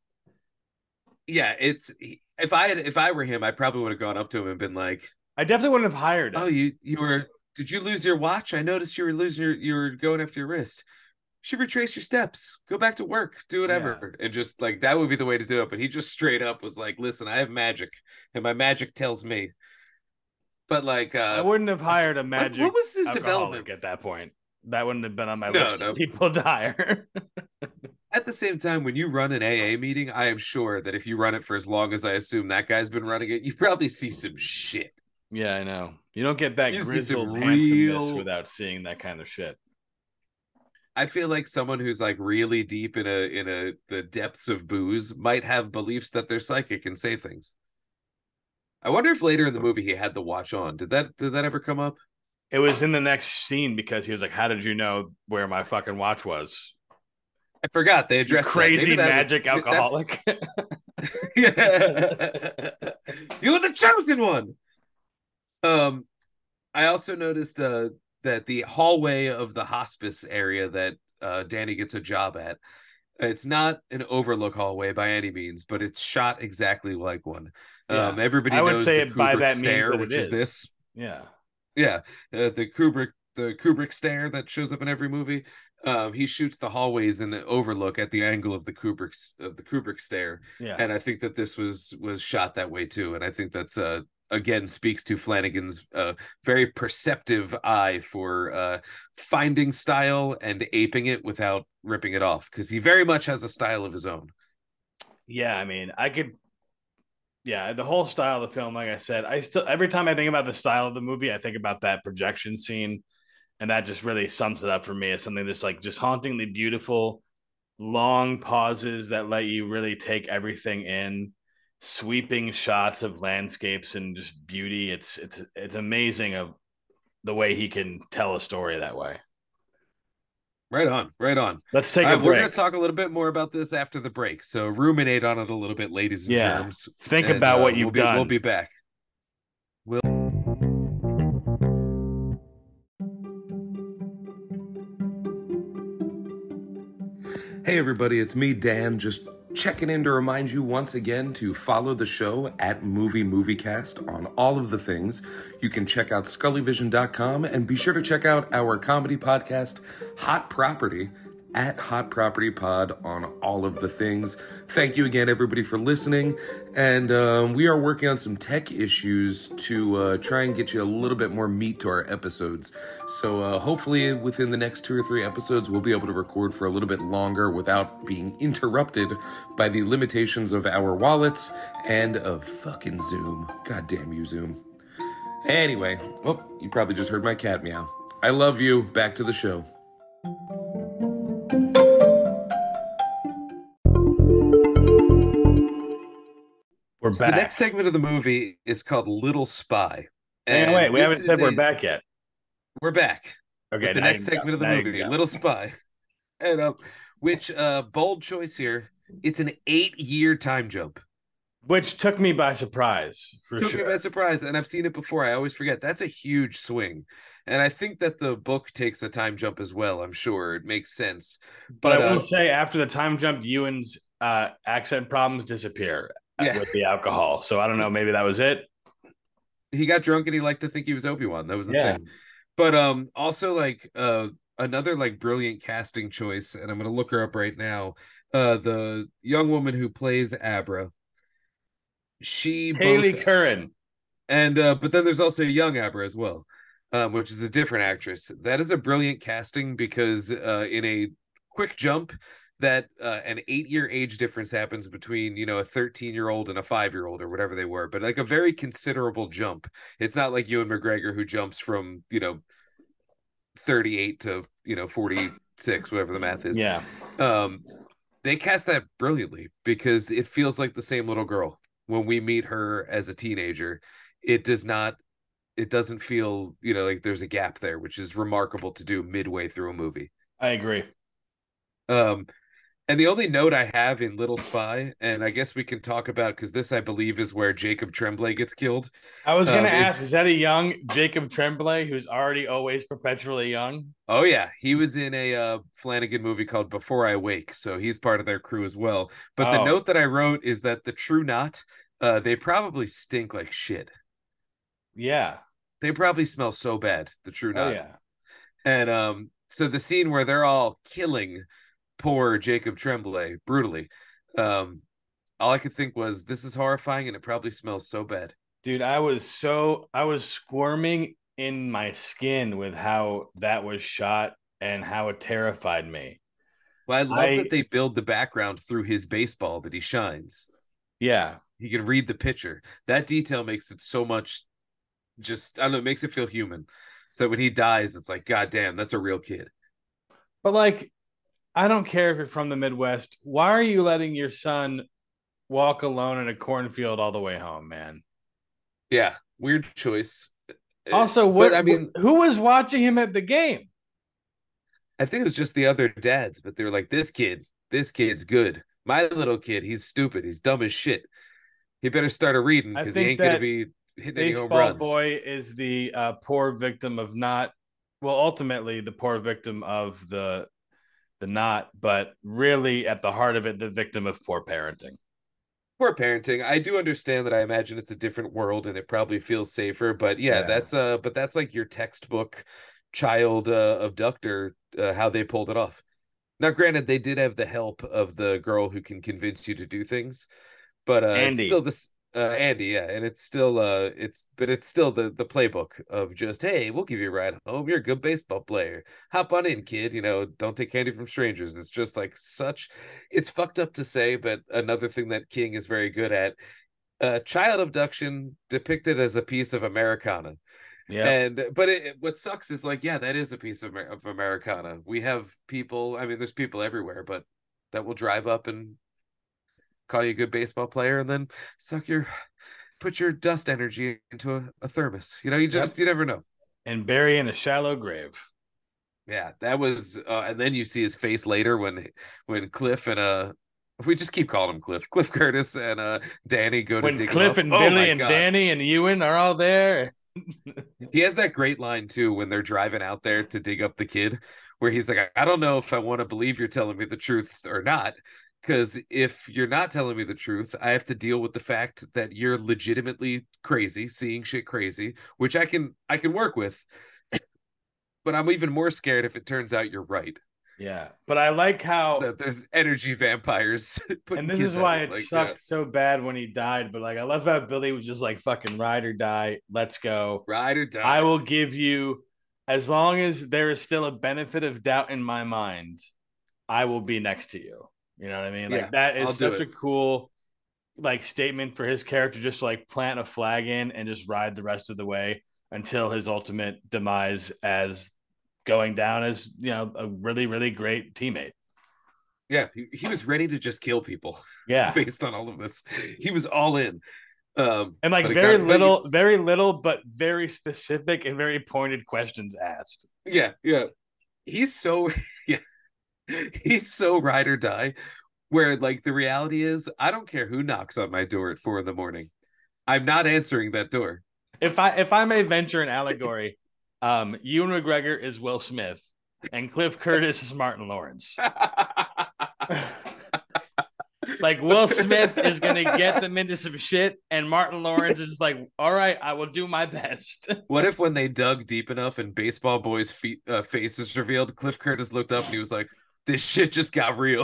Yeah, it's if I had if I were him, I probably would have gone up to him and been like, I definitely wouldn't have hired him. "Oh, you you were did you lose your watch? I noticed you were losing your you were going after your wrist. You should retrace your steps. Go back to work. Do whatever." Yeah. And just like that would be the way to do it. But he just straight up was like, "Listen, I have magic, and my magic tells me." But like, uh, I wouldn't have hired a magic. What, what was his alcoholic development at that point? That wouldn't have been on my no, list no. of people to hire. At the same time, when you run an A A meeting, I am sure that if you run it for as long as I assume that guy's been running it, you probably see some shit. Yeah, I know. You don't get that You see grizzled some handsomeness real- without seeing that kind of shit. I feel like someone who's like really deep in a in a the depths of booze might have beliefs that they're psychic and say things. I wonder if later in the movie he had the watch on. Did that did that ever come up? It was in the next scene because he was like, "How did you know where my fucking watch was?" I forgot they addressed You crazy that. magic was, alcoholic. Yeah. You're the chosen one. Um, I also noticed uh that the hallway of the hospice area that uh Danny gets a job at, it's not an overlook hallway by any means, but it's shot exactly like one. Yeah. Um, everybody I would knows say the by Kubrick that means stare, that it which is is. this. Yeah. Yeah, uh, the Kubrick the Kubrick stare that shows up in every movie. Um, he shoots the hallways in the overlook at the angle of the Kubrick of the Kubrick stare. Yeah. And I think that this was was shot that way too. And I think that's uh again speaks to Flanagan's uh very perceptive eye for uh finding style and aping it without ripping it off, because he very much has a style of his own. Yeah, I mean, I could yeah, the whole style of the film, like I said, I still every time I think about the style of the movie, I think about that projection scene. And that just really sums it up for me as something that's like just hauntingly beautiful, long pauses that let you really take everything in, sweeping shots of landscapes and just beauty. It's it's it's amazing of the way he can tell a story that way. Right on, right on. Let's take All a right, we're break. going to talk a little bit more about this after the break. So ruminate on it a little bit, ladies and Yeah. germs. Think and, about uh, what we'll you've be, done. We'll be back. We'll. Hey everybody, it's me, Dan, just checking in to remind you once again to follow the show at Movie Moviecast on all of the things. You can check out scully vision dot com and be sure to check out our comedy podcast, Hot Property, at Hot Property Pod on all of the things. Thank you again, everybody, for listening. And um, we are working on some tech issues to uh, try and get you a little bit more meat to our episodes. So uh, hopefully within the next two or three episodes, we'll be able to record for a little bit longer without being interrupted by the limitations of our wallets and of fucking Zoom. God damn you, Zoom. Anyway, oh, you probably just heard my cat meow. I love you. Back to the show. We're So back. the next segment of the movie is called Little Spy. And And wait, we this haven't said is we're a- back yet. We're back. Okay, With the now you next can go. segment of the Now you can movie, go. Little Spy. And uh, which uh, bold choice here. It's an eight-year time jump. Which took me by surprise, for Took sure. me by surprise, and I've seen it before. I always forget. That's a huge swing. And I think that the book takes a time jump as well. I'm sure it makes sense. But, But, I will uh, say, after the time jump, Ewan's uh, accent problems disappear Yeah. with the alcohol. So I don't know. Maybe that was it. he got drunk and he liked to think he was Obi-Wan. That was the Yeah. thing. But um, also like uh, another like brilliant casting choice, and I'm gonna look her up right now. Uh, the young woman who plays Abra. She Haley both Curran. and uh, but then there's also a young Abra as well, um, which is a different actress. That is a brilliant casting because uh, in a quick jump, that uh, an eight-year age difference happens between you know a thirteen-year-old and a five-year-old or whatever they were, but like a very considerable jump. It's not like Ewan McGregor who jumps from you know thirty-eight to you know forty-six, whatever the math is. Yeah. Um, they cast that brilliantly because it feels like the same little girl when we meet her as a teenager. It does not, it doesn't feel, you know, like there's a gap there, which is remarkable to do midway through a movie. I agree. Um, and the only note I have in Little Spy, and I guess we can talk about, because this, I believe, is where Jacob Tremblay gets killed. I was going to Um, is- ask, is that a young Jacob Tremblay who's already always perpetually young? Oh yeah, he was in a uh, Flanagan movie called Before I Wake, so he's part of their crew as well. But the Oh. note that I wrote is that the True Knot, uh, they probably stink like shit. Yeah. They probably smell so bad, the True Oh, Knot. yeah. And um, so the scene where they're all killing poor Jacob Tremblay brutally, um, all I could think was, this is horrifying, and it probably smells so bad. Dude, I was so, I was squirming in my skin with how that was shot and how it terrified me. Well, I love I- that they build the background through his baseball that he shines. Yeah. He can read the pitcher. That detail makes it so much, just, I don't know, it makes it feel human. So when he dies, it's like, God damn, that's a real kid. But like, I don't care if you're from the Midwest. Why are you letting your son walk alone in a cornfield all the way home, man? Yeah, weird choice. Also, what But, I mean, who was watching him at the game? I think it was just the other dads, but they were like, this kid, this kid's good. My little kid, he's stupid. He's dumb as shit. He better start a reading I because he think ain't going to that be hitting any home Baseball runs. boy is the uh, poor victim of not, well, ultimately the poor victim of the the not, but really at the heart of it, the victim of poor parenting. Poor parenting. I do understand that. I imagine it's a different world and it probably feels safer, but yeah, Yeah. that's uh, but that's like your textbook child uh, abductor, uh, how they pulled it off. Now, granted, they did have the help of the girl who can convince you to do things, but uh, Andy. it's still this uh, Andy, yeah, and it's still uh, it's but it's still the the playbook of just, hey, we'll give you a ride home. You're a good baseball player. Hop on in, kid. You know, don't take candy from strangers. It's just like such. It's fucked up to say, but another thing that King is very good at. Uh, child abduction depicted as a piece of Americana. Yeah. And but it, what sucks is like, yeah, that is a piece of, of Americana. We have people, I mean, there's people everywhere, but that will drive up and call you a good baseball player and then suck your, put your dust energy into a, a thermos. You know, you just, Yep. you never know. And bury in a shallow grave. Yeah, that was, uh, and then you see his face later when when Cliff and uh, we just keep calling him Cliff, Cliff Curtis and uh Danny go to When dig him Cliff up. and Oh Billy my and God, Danny and Ewan are all there. he has that great line too when they're driving out there to dig up the kid, where he's like, I, I don't know if I want to believe you're telling me the truth or not. Because if you're not telling me the truth, I have to deal with the fact that you're legitimately crazy, seeing shit crazy, which I can I can work with. But I'm even more scared if it turns out you're right. Yeah, but I like how, That there's energy vampires and putting this is kids out. why it Like, yeah, sucked so bad when he died. But like, I love how Billy was just like, "Fucking ride or die, let's go. ride or I die. will give you, as long as there is still a benefit of doubt in my mind, I will be next to you." You know what I mean? Yeah, Like that I'll is do such it. a cool like statement for his character, just like plant a flag in and just ride the rest of the way until his ultimate demise as going down as, you know, a really, really great teammate. Yeah, he, he was ready to just kill people Yeah. based on all of this. He was all in. Um, And like but it very got, but you, little, very little, but very specific and very pointed questions asked. yeah, yeah. He's so, yeah, he's so ride or die. Where like the reality is, I don't care who knocks on my door at four in the morning. I'm not answering that door. If I if I may venture an allegory, um, Ewan McGregor is Will Smith, and Cliff Curtis is Martin Lawrence. Like Will Smith is gonna get them into some shit, and Martin Lawrence is just like, "All right, I will do my best." What if when they dug deep enough and Baseball Boy's feet, uh, face is revealed, Cliff Curtis looked up and he was like, "This shit just got real."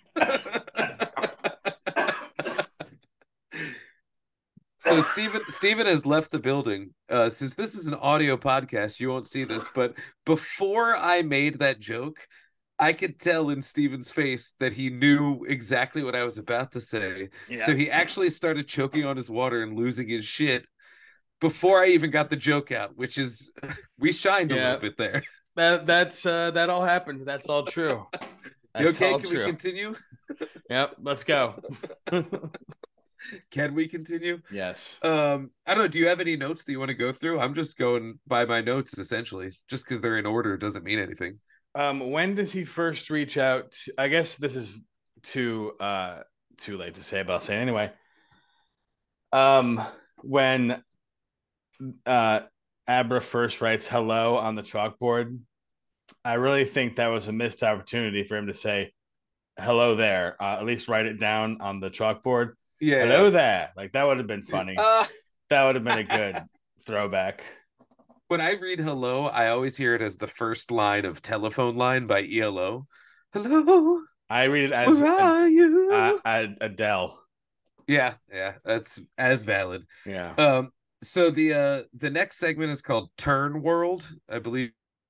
So Steven Steven has left the building. Uh, since this is an audio podcast, you won't see this, but before I made that joke, I could tell in Steven's face that he knew exactly what I was about to say. Yeah. So he actually started choking on his water and losing his shit before I even got the joke out, which is we shined a Yeah. little bit there. That that's uh, that all happened. That's all true. That's You okay? all Can true. we continue? Yep. Let's go. Can we continue? Yes. Um, I don't know. Do you have any notes that you want to go through? I'm just going by my notes essentially. Just because they're in order doesn't mean anything. Um, when does he first reach out? To, I guess this is too uh too late to say, but I'll say it anyway. Um, when uh Abra first writes hello on the chalkboard, I really think that was a missed opportunity for him to say hello there. Uh, at least write it down on the chalkboard. Yeah. Hello yeah. there. Like that would have been funny. Uh, That would have been a good throwback. when I read hello, I always hear it as the first line of Telephone Line by E L O. Hello. I read it as Where are you? uh, uh, Adele. Yeah, yeah, that's as valid. Yeah. Um, so the uh the next segment is called Turn World. I believe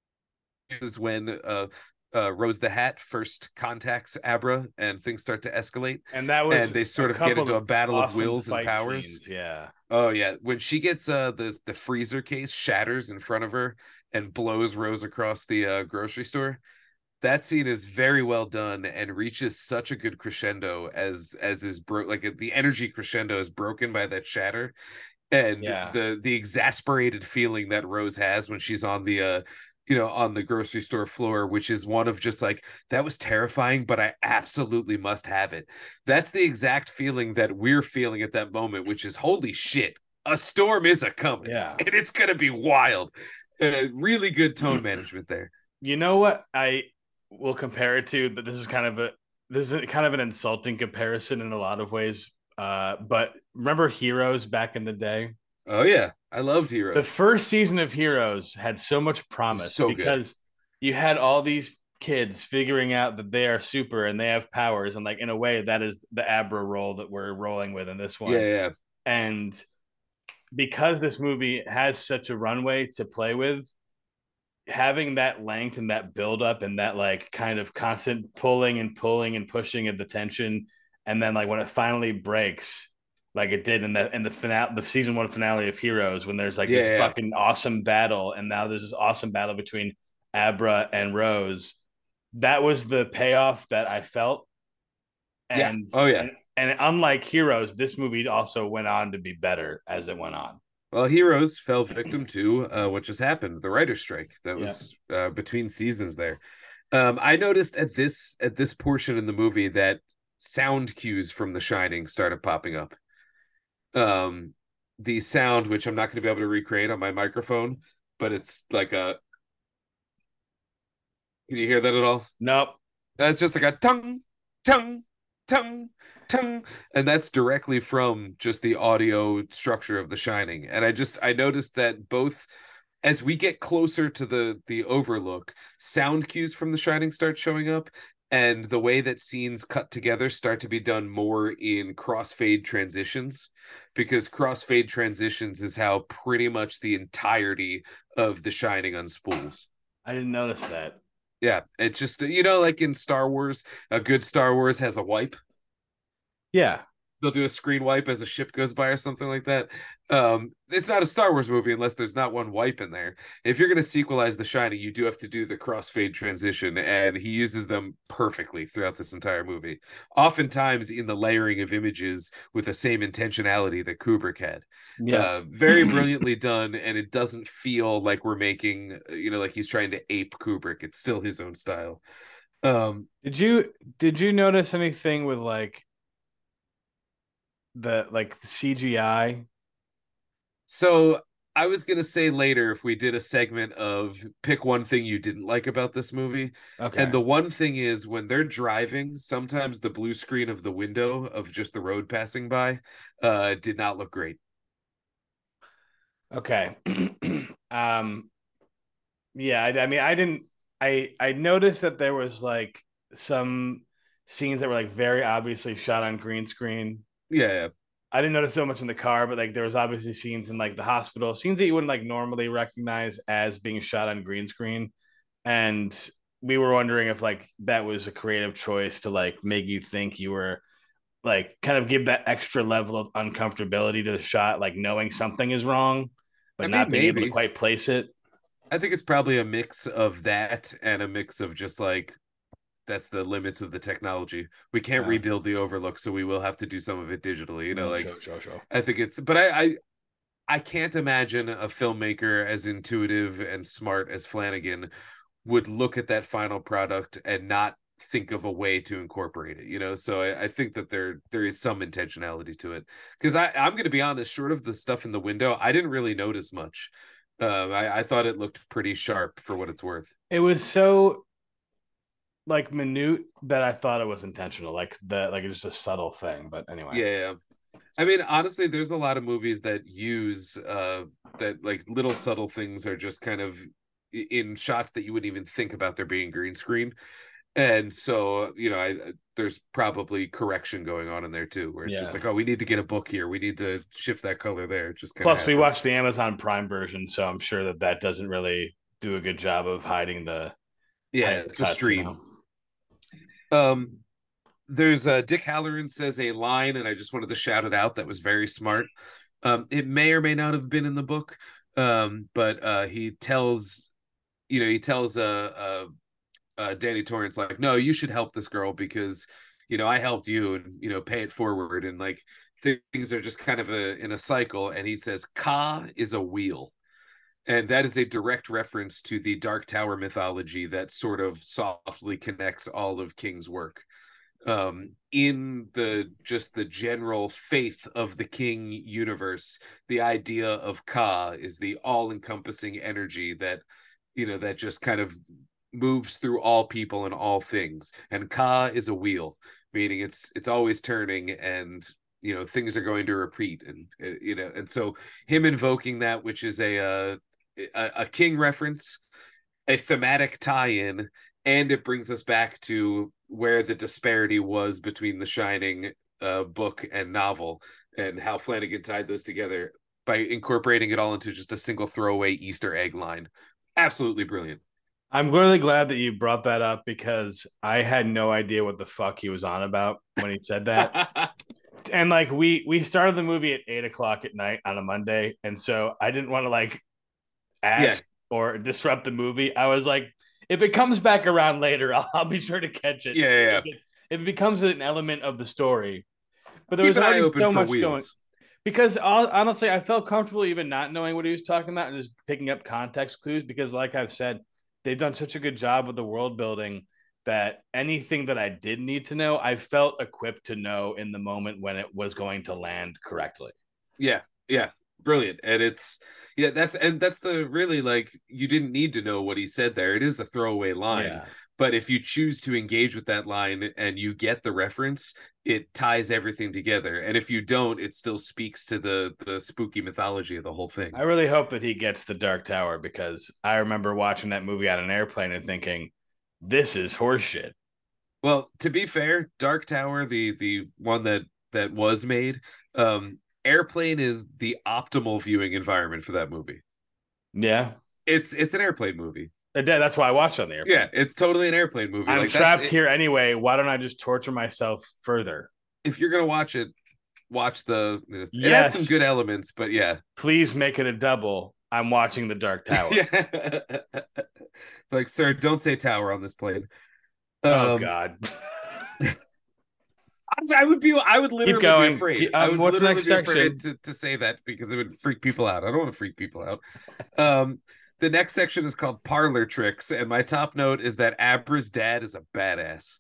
is when uh uh Rose the Hat first contacts Abra and things start to escalate. And that was And they sort a of get couple into a battle of awesome wills and fight powers. scenes, yeah. Oh yeah, when she gets uh the the freezer case shatters in front of her and blows Rose across the uh, grocery store. That scene is very well done and reaches such a good crescendo as as is bro like the energy crescendo is broken by that shatter, and Yeah. the the exasperated feeling that Rose has when she's on the uh you know on the grocery store floor, which is one of just like, that was terrifying, but I absolutely must have it. That's the exact feeling that we're feeling at that moment, which is holy shit, a storm is a coming. Yeah. And it's gonna be wild. Uh, really good tone management there. You know what I will compare it to, but this is kind of a this is kind of an insulting comparison in a lot of ways. Uh, but remember Heroes back in the day? Oh yeah, I loved The Heroes. first season of Heroes had so much promise So good. because you had all these kids figuring out that they are super and they have powers, and like in a way that is the Abra role that we're rolling with in this one. Yeah, yeah. And because this movie has such a runway to play with, having that length and that build up and that like kind of constant pulling and pulling and pushing of the tension, and then like when it finally breaks, like it did in the in the finale, the season one finale of Heroes, when there's like Yeah, this yeah. fucking awesome battle, and now there's this awesome battle between Abra and Rose. That was the payoff that I felt. Yeah. And Oh, yeah. and, and unlike Heroes, this movie also went on to be better as it went on. Well, Heroes fell victim to uh, what just happened, the writer's strike that Yeah. was uh, between seasons there. Um, I noticed at this at this portion in the movie that sound cues from The Shining started popping up. Um, the sound, which I'm not going to be able to recreate on my microphone, but it's like a. Can you hear that at all? Nope. That's just like a tongue, tongue, tongue, tongue, and that's directly from just the audio structure of The Shining. And I just I noticed that both as we get closer to the the Overlook, sound cues from The Shining start showing up, and the way that scenes cut together start to be done more in crossfade transitions, because crossfade transitions is how pretty much the entirety of The Shining unspools. I didn't notice that. Yeah, it's just, you know, like in Star Wars, a good Star Wars has a wipe. Yeah. They'll do a screen wipe as a ship goes by or something like that. Um, it's not a Star Wars movie unless there's not one wipe in there. If you're going to sequelize The Shining, you do have to do the crossfade transition, and he uses them perfectly throughout this entire movie. Oftentimes in the layering of images with the same intentionality that Kubrick had. Yeah. Uh, very brilliantly done, and it doesn't feel like we're making, you know, like he's trying to ape Kubrick. It's still his own style. Um, did you did you notice anything with like the like the C G I? So I was gonna say later if we did a segment of pick one thing you didn't like about this movie. Okay. And the one thing is when they're driving, sometimes the blue screen of the window of just the road passing by uh did not look great. Okay. um yeah, I, I mean I didn't I I noticed that there was like some scenes that were like very obviously shot on green screen. Yeah, yeah. I didn't notice so much in the car, but like there was obviously scenes in like the hospital, scenes that you wouldn't like normally recognize as being shot on green screen. And we were wondering if like that was a creative choice to like make you think you were like kind of give that extra level of uncomfortability to the shot, like knowing something is wrong, but I not mean, being able maybe. to quite place it. I think it's probably a mix of that and a mix of just like that's the limits of the technology. We can't Yeah. rebuild the Overlook, so we will have to do some of it digitally. You know, like Sure, sure, sure. I think it's, but I, I, I can't imagine a filmmaker as intuitive and smart as Flanagan would look at that final product and not think of a way to incorporate it. You know, so I, I think that there there is some intentionality to it. Because I, I'm going to be honest, short of the stuff in the window, I didn't really notice much. Uh, I, I thought it looked pretty sharp for what it's worth. It was so like minute that I thought it was intentional, like the like it's just a subtle thing. But anyway, Yeah, yeah. I mean, honestly, there's a lot of movies that use uh that like little subtle things are just kind of in shots that you wouldn't even think about there being green screen. And so, you know, I there's probably correction going on in there too, where it's Yeah. just like, oh, we need to get a book here. We need to shift that color there. It just kind plus of we watched the Amazon Prime version, so I'm sure that that doesn't really do a good job of hiding the yeah, hiding the it's a cuts, stream. you know? Um, there's uh, Dick Halloran says a line, and I just wanted to shout it out. That was very smart. Um, it may or may not have been in the book, um, but uh, he tells, you know, he tells uh, uh, uh, Danny Torrance like, no, you should help this girl because, you know, I helped you, and you know, pay it forward, and like things are just kind of a in a cycle. And he says, Ka is a wheel. And that is a direct reference to the Dark Tower mythology that sort of softly connects all of King's work. Um, in the just the general faith of the King universe, the idea of Ka is the all-encompassing energy that, you know, that just kind of moves through all people and all things. And Ka is a wheel, meaning it's it's always turning, and you know things are going to repeat, and uh, you know, and so him invoking that, which is a uh, a, a King reference, a thematic tie-in, and it brings us back to where the disparity was between the Shining uh, book and novel, and how Flanagan tied those together by incorporating it all into just a single throwaway Easter egg line. Absolutely brilliant. I'm really glad that you brought that up because I had no idea what the fuck he was on about when he said that. And like we we started the movie at eight o'clock at night on a Monday, and so I didn't want to like ask yeah. or disrupt the movie. I was like, if it comes back around later, I'll, I'll be sure to catch it. Yeah, yeah. If it, if it becomes an element of the story, but there Keep was already so much wheels. going. Because honestly, I felt comfortable even not knowing what he was talking about and just picking up context clues because, like I've said, they've done such a good job with the world building that anything that I did need to know, I felt equipped to know in the moment when it was going to land correctly. Yeah, yeah, brilliant. And it's yeah, that's and that's the really like you didn't need to know what he said there. It is a throwaway line. Yeah. But if you choose to engage with that line and you get the reference, it ties everything together. And if you don't, it still speaks to the the spooky mythology of the whole thing. I really hope that he gets the Dark Tower because I remember watching that movie on an airplane and thinking, this is horseshit. Well, to be fair, Dark Tower, the the one that that was made, um, airplane is the optimal viewing environment for that movie. Yeah. It's it's an airplane movie. That's why I watched it on the airplane. Yeah, it's totally an airplane movie. I'm like, trapped it, here anyway. Why don't I just torture myself further? If you're gonna watch it, watch the. It yes. had some good elements, but yeah. Please make it a double. I'm watching the Dark Tower. Yeah. Like, sir, don't say tower on this plane. Oh um, God. I would be. I would literally be afraid. Um, I would what's literally next be afraid to, to say that because it would freak people out. I don't want to freak people out. Um. The next section is called Parlor Tricks, and my top note is that Abra's dad is a badass.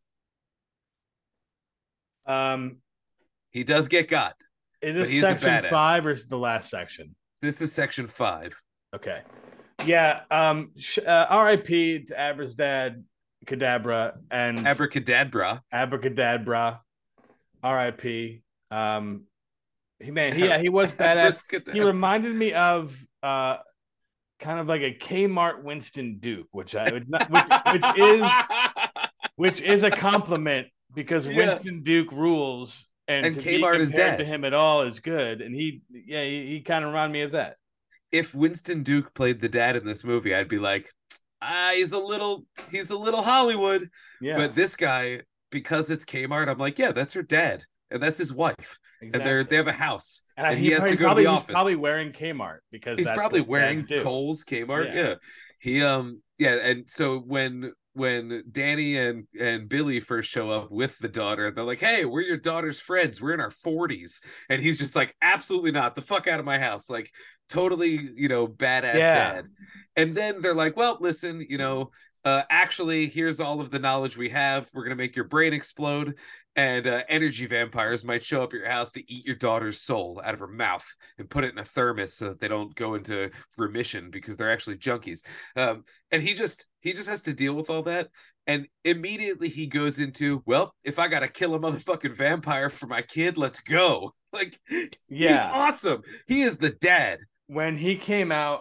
Um, he does get got. Is this section five or is it the last section? This is section five. Okay. Yeah. Um. Uh, R I P to Abra's dad, Cadabra, and Abracadabra. Abracadabra. R I P. Um. He man. He, yeah. He was badass. He reminded me of uh. kind of like a Kmart Winston Duke, which I would not, which, which is which is a compliment because yeah. Winston Duke rules, and, and to Kmart be is dead to him at all is good, and he yeah he, he kind of reminded me of that. If Winston Duke played the dad in this movie, I'd be like, ah, he's a little he's a little Hollywood, yeah. But this guy, because it's Kmart, I'm like, yeah, that's her dad, and that's his wife, exactly. And they're they have a house. And, and he, he has probably, to go probably, to the office. He's probably wearing Kmart because he's that's probably what wearing Kohl's Kmart. Yeah. yeah, he um yeah, and so when when Danny and and Billy first show up with the daughter, they're like, "Hey, we're your daughter's friends. We're in our forties," and he's just like, "Absolutely not! The fuck out of my house!" Like totally, you know, badass yeah. dad. And then they're like, "Well, listen, you know." Uh, actually, here's all of the knowledge we have. We're going to make your brain explode, and uh, energy vampires might show up at your house to eat your daughter's soul out of her mouth and put it in a thermos so that they don't go into remission because they're actually junkies. Um, and he just he just has to deal with all that. And immediately he goes into, well, if I got to kill a motherfucking vampire for my kid, let's go. Like, yeah. He's awesome. He is the dad. When he came out,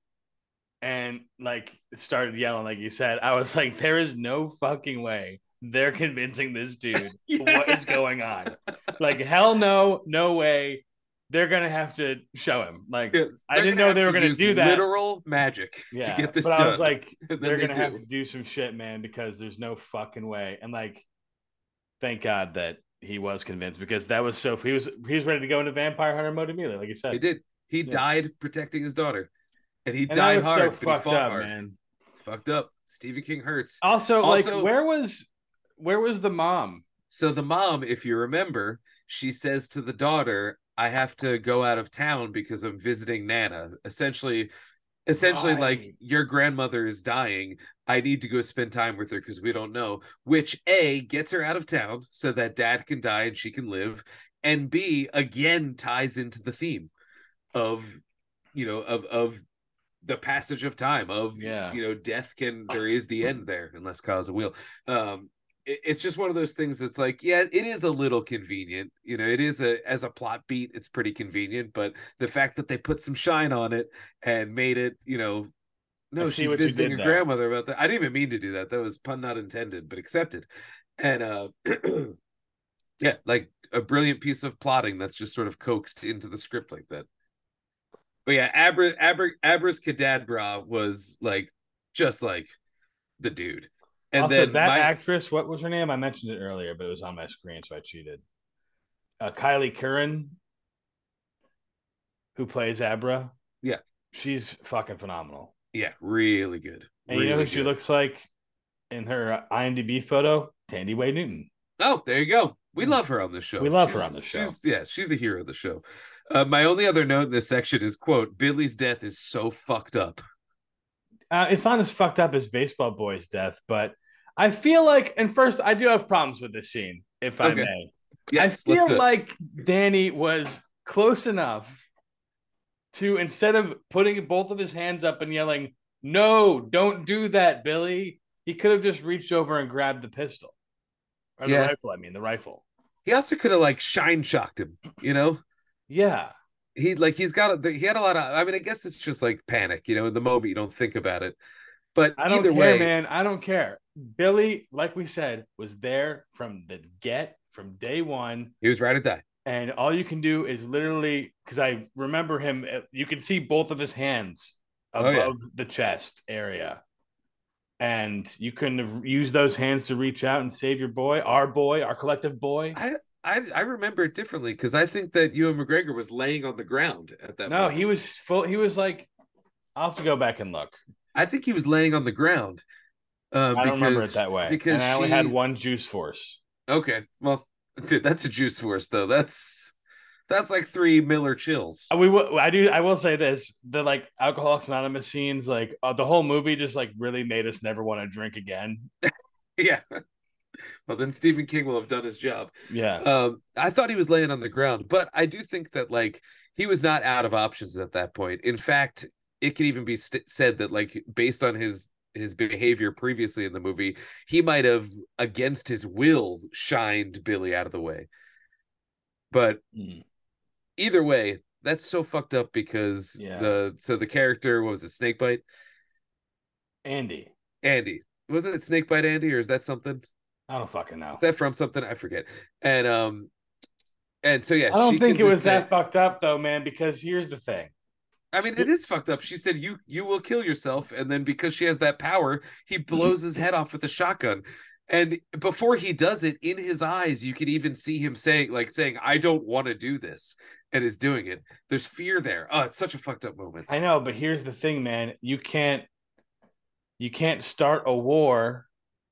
and like started yelling, like you said, I was like, there is no fucking way they're convincing this dude yeah. what is going on. Like, hell no, no way. They're gonna have to show him. Like, yeah, I didn't know they were gonna do that. Literal magic yeah, to get this but done. I was like, they're they gonna do. have to do some shit, man, because there's no fucking way. And like, thank God that he was convinced because that was so. He was he was ready to go into vampire hunter mode immediately, like you said. He did. He yeah. died protecting his daughter. And he and died hard, so but fucked he fought up, hard. Man. It's fucked up. Stephen King hurts. Also, also, like, where was where was the mom? So the mom, if you remember, she says to the daughter, I have to go out of town because I'm visiting Nana. Essentially, essentially right. like, your grandmother is dying. I need to go spend time with her because we don't know. Which, A, gets her out of town so that dad can die and she can live. And B, again, ties into the theme of, you know, of of the passage of time, of, yeah. you know, death can, there is the end there, unless cause a wheel. Um, it, it's just one of those things that's like, yeah, it is a little convenient. You know, it is a, as a plot beat, it's pretty convenient, but the fact that they put some shine on it and made it, you know, no, she's visiting her grandmother about that. I didn't even mean to do that. That was pun not intended, but accepted. And uh, yeah, like a brilliant piece of plotting that's just sort of coaxed into the script like that. But yeah, Abra, Abra, Abracadabra was like just like the dude. And also, then that my... actress, what was her name? I mentioned it earlier, but it was on my screen, so I cheated. Uh, Kylie Curran, who plays Abra. Yeah, she's fucking phenomenal. Yeah, really good. And really you know who good. she looks like in her IMDb photo? Tandy Way-Newton. Oh, there you go. We love her on this show. We love she's, her on the show. She's, yeah, she's a hero of the show. Uh, my only other note in this section is, quote, Billy's death is so fucked up. Uh, it's not as fucked up as Baseball Boy's death, but I feel like, and first, I do have problems with this scene, if I Okay. may. Yes, I let's do feel it. like Danny was close enough to, instead of putting both of his hands up and yelling, "No, don't do that, Billy," he could have just reached over and grabbed the pistol. Or the Yeah. rifle, I mean, the rifle. He also could have like shine shocked him, you know? Yeah. He like he's got a, he had a lot of, I mean, I guess it's just like panic, you know, in the moment you don't think about it. But I don't either care, way, man. I don't care. Billy, like we said, was there from the get, from day one. he was right or die. And all you can do is literally, because I remember him, you can see both of his hands above Oh, yeah. the chest area. And you couldn't use those hands to reach out and save your boy, our boy, our collective boy. I I, I remember it differently because I think that Ewan McGregor was laying on the ground at that No, moment. he was full. He was like, I'll have to go back and look. I think he was laying on the ground. Uh, I because, don't remember it that way. Because and I only she... had one juice force. Okay, well, dude, that's a juice force though. That's that's like three Miller chills. Uh, We will. I do. I will say this: the like Alcoholics Anonymous scenes, like uh, the whole movie, just like really made us never want to drink again. Yeah. Well, then Stephen King will have done his job. Yeah. Um, I thought he was laying on the ground, but I do think that like he was not out of options at that point. In fact, it could even be st- said that like based on his his behavior previously in the movie, he might have against his will shined Billy out of the way. But Mm. either way, that's so fucked up because Yeah. the so the character, what was it, Snakebite? Andy. Andy. Wasn't it Snakebite Andy, or is that something? I don't fucking know. Is that from something? I forget. And um and so yeah, I don't she think can it just was say, that fucked up though, man, because here's the thing. I mean, it is fucked up. She said, you you will kill yourself. And then because she has that power, he blows his head off with a shotgun. And before he does it, in his eyes, you can even see him saying, like saying, I don't want to do this, and is doing it. There's fear there. Oh, it's such a fucked up moment. I know, but here's the thing, man. You can't you can't start a war,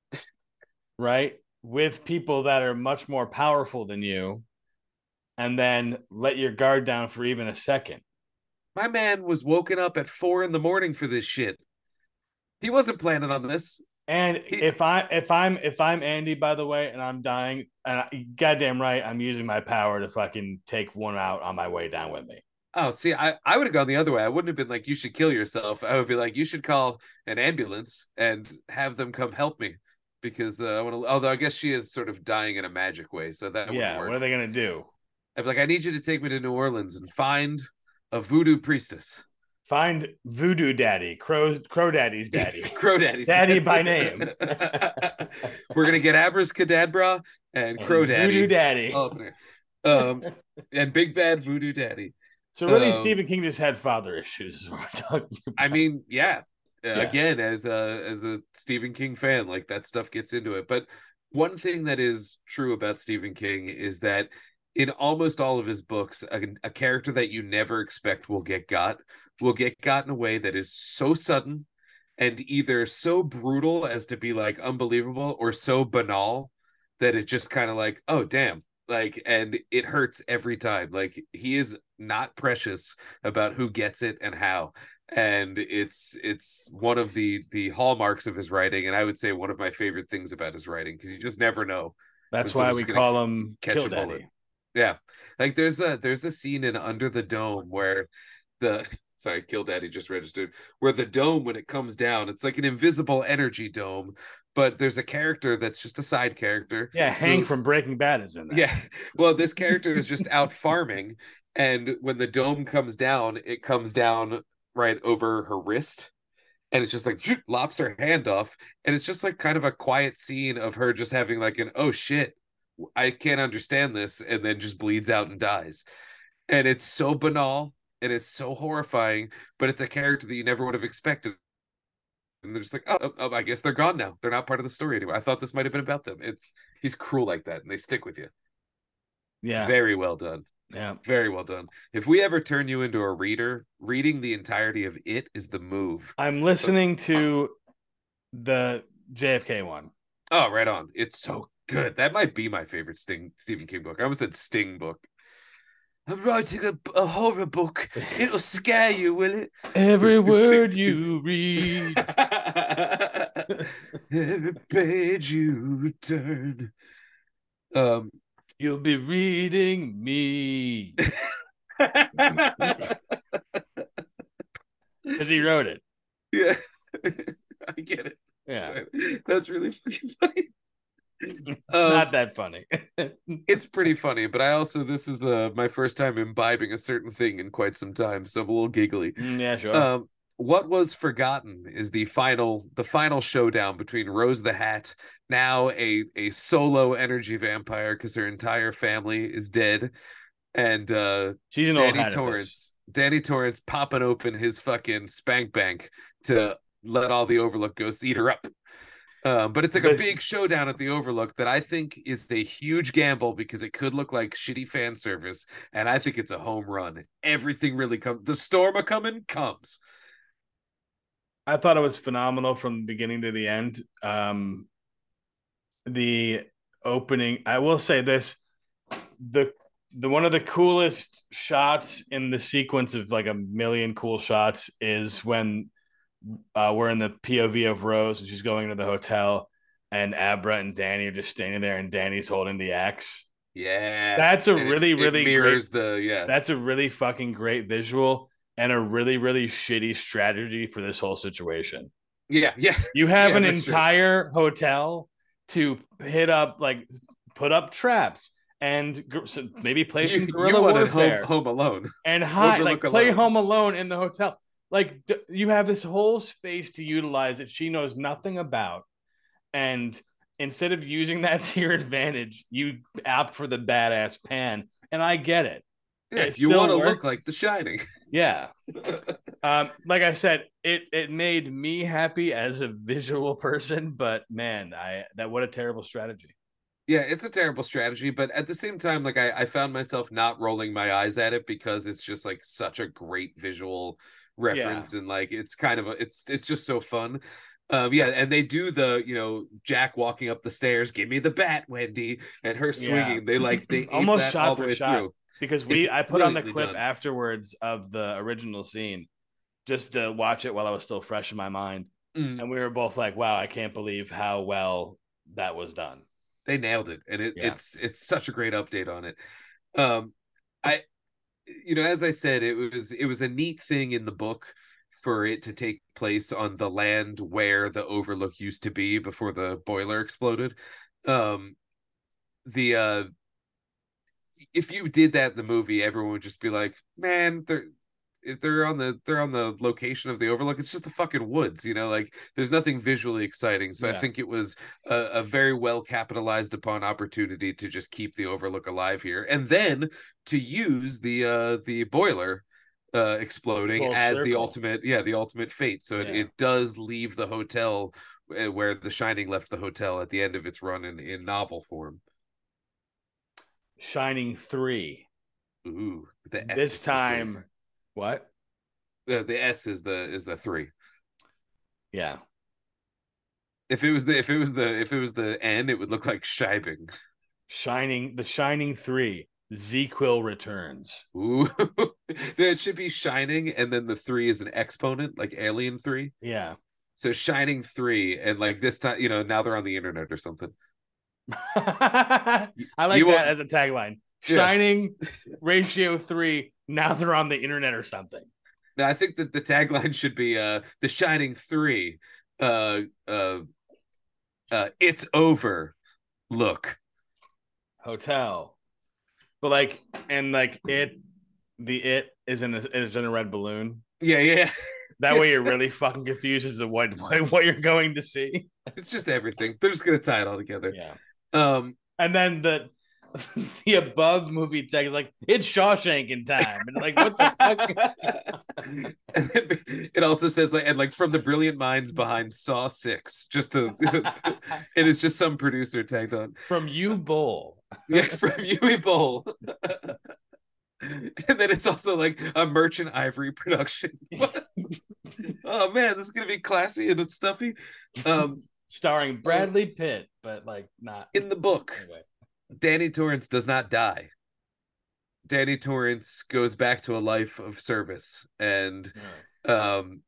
right, with people that are much more powerful than you and then let your guard down for even a second. My man was woken up at four in the morning for this shit. He wasn't planning on this. And He... if I if I'm if I'm Andy, by the way, and I'm dying, and I, goddamn right, I'm using my power to fucking take one out on my way down with me. Oh, see, I, I would have gone the other way. I wouldn't have been like, you should kill yourself. I would be like, you should call an ambulance and have them come help me. Because uh, I want to, although I guess she is sort of dying in a magic way. So that yeah, work. What are they going to do? I'd be like, I need you to take me to New Orleans and find a voodoo priestess. Find Voodoo Daddy, Crow, Crow Daddy's daddy. Crow Daddy's daddy. Daddy by name. We're going to get Abracadabra and, and Crow Daddy. Voodoo Daddy. Um, and Big Bad Voodoo Daddy. So really, um, Stephen King just had father issues, is what we're talking about. I mean, yeah. Uh, yeah. Again, as a as a Stephen King fan, like that stuff gets into it. But one thing that is true about Stephen King is that in almost all of his books, a, a character that you never expect will get got will get got in a way that is so sudden and either so brutal as to be like unbelievable or so banal that it just kind of like, oh damn. Like, and it hurts every time. Like, he is not precious about who gets it and how. And it's it's one of the the hallmarks of his writing, and I would say one of my favorite things about his writing, because you just never know. That's why we call him Kill Daddy. Yeah, like there's a there's a scene in Under the Dome where the sorry, Kill Daddy just registered, where the dome, when it comes down, it's like an invisible energy dome. But there's a character that's just a side character. Yeah, Hank who, from Breaking Bad is in there. Yeah. Well, this character is just out farming. And when the dome comes down, it comes down right over her wrist. And it's just like, shoot, lops her hand off. And it's just like kind of a quiet scene of her just having like an, oh shit, I can't understand this. And then just bleeds out and dies. And it's so banal and it's so horrifying, but it's a character that you never would have expected. And they're just like, oh, oh, I guess they're gone now. They're not part of the story anymore. I thought this might have been about them. It's he's cruel like that, and they stick with you. Yeah, very well done. Yeah, very well done. If we ever turn you into a reader, reading the entirety of it is the move. I'm listening to the J F K one. Oh, right on. It's so good. That might be my favorite Sting Stephen King book. I almost said Sting book. I'm writing a, a horror book. It'll scare you, will it? Every word you read. Every page you turn. Um, You'll be reading me. Because he wrote it. Yeah. I get it. Yeah. So, that's really fucking funny. It's Um, not that funny. It's pretty funny, but I also, this is uh, my first time imbibing a certain thing in quite some time, so I'm a little giggly. Mm, yeah, sure. Um, what was forgotten is the final the final showdown between Rose the Hat, now a a solo energy vampire because her entire family is dead, and uh She's an old Danny hat at this. Torrance. Danny Torrance popping open his fucking spank bank to let all the Overlook ghosts eat her up. Um, but it's like This- a big showdown at the Overlook that I think is a huge gamble because it could look like shitty fan service, and I think it's a home run. Everything really comes. The storm a coming comes. I thought it was phenomenal from the beginning to the end. Um, the opening, I will say this: the the one of the coolest shots in the sequence of like a million cool shots is when uh, we're in the P O V of Rose and she's going to the hotel, and Abra and Danny are just standing there, and Danny's holding the axe. Yeah, That's a and really, it, really it mirrors great, the yeah. That's a really fucking great visual and a really, really shitty strategy for this whole situation. Yeah, yeah. You have Yeah, an that's true. entire hotel to hit up, like put up traps and maybe play some You, guerrilla you wanted warfare home, home Alone. and hide, like Overlook play Alone. Home Alone in the hotel. Like you have this whole space to utilize that she knows nothing about, and instead of using that to your advantage, you opt for the badass pan, and I get it. Yeah, It you still want to works. look like The Shining. Yeah. Um, like I said, it it made me happy as a visual person, but man, I that what a terrible strategy. Yeah, it's a terrible strategy, but at the same time, like I, I found myself not rolling my eyes at it because it's just like such a great visual reference, and like it's kind of a it's it's just so fun. Um, yeah, and they do the you know Jack walking up the stairs, give me the bat, Wendy, and her swinging. Yeah. They like they ape Almost that shot all the for way shot. through. Because we It's I put on the brilliantly clip done. afterwards of the original scene just to watch it while I was still fresh in my mind. Mm. And we were both like, wow, I can't believe how well that was done. They nailed it, and it, Yeah. it's it's such a great update on it. Um, I, you know, as I said, it was it was a neat thing in the book for it to take place on the land where the Overlook used to be before the boiler exploded. Um, the uh, if you did that in the movie, everyone would just be like, "Man, they're." If they're on the they're on the location of the Overlook, it's just the fucking woods, you know, like there's nothing visually exciting. So Yeah. I think it was a, a very well capitalized upon opportunity to just keep the Overlook alive here, and then to use the uh the boiler uh exploding Full as the circle. ultimate yeah the ultimate fate. So it, Yeah. it does leave the hotel uh, where The Shining left the hotel at the end of its run in, in novel form. Shining three. Ooh, the S This is the three. time, what? the, the S is the is the three. Yeah. If it was the if it was the if it was the N, it would look like Scheibing. Shining, the Shining three. Z-Quill returns. Ooh, it should be Shining, and then the three is an exponent, like Alien three. Yeah. So Shining three, and like this time, you know, now they're on the internet or something. I like You that want- as a tagline. Yeah. Shining ratio three. Now they're on the internet or something. Now I think that the tagline should be uh The Shining three. Uh uh uh it's over. Look. Hotel. But like, and like it, the it is in a, is in a red balloon. Yeah, yeah. That way you're really fucking confused as to what, what what you're going to see. It's just everything. They're just gonna tie it all together. Yeah. Um And then the the above movie tag is like, it's Shawshank in time. And like, what the fuck? and then it also says like and like from the brilliant minds behind Saw six, just to and it's just some producer tagged on. From you bull. Yeah, from Yui Bowl. And then it's also like a Merchant Ivory production. Oh man, this is gonna be classy and it's stuffy. Um Starring Bradley Pitt, but like not in the book, anyway. Danny Torrance does not die. Danny Torrance goes back to a life of service, and um,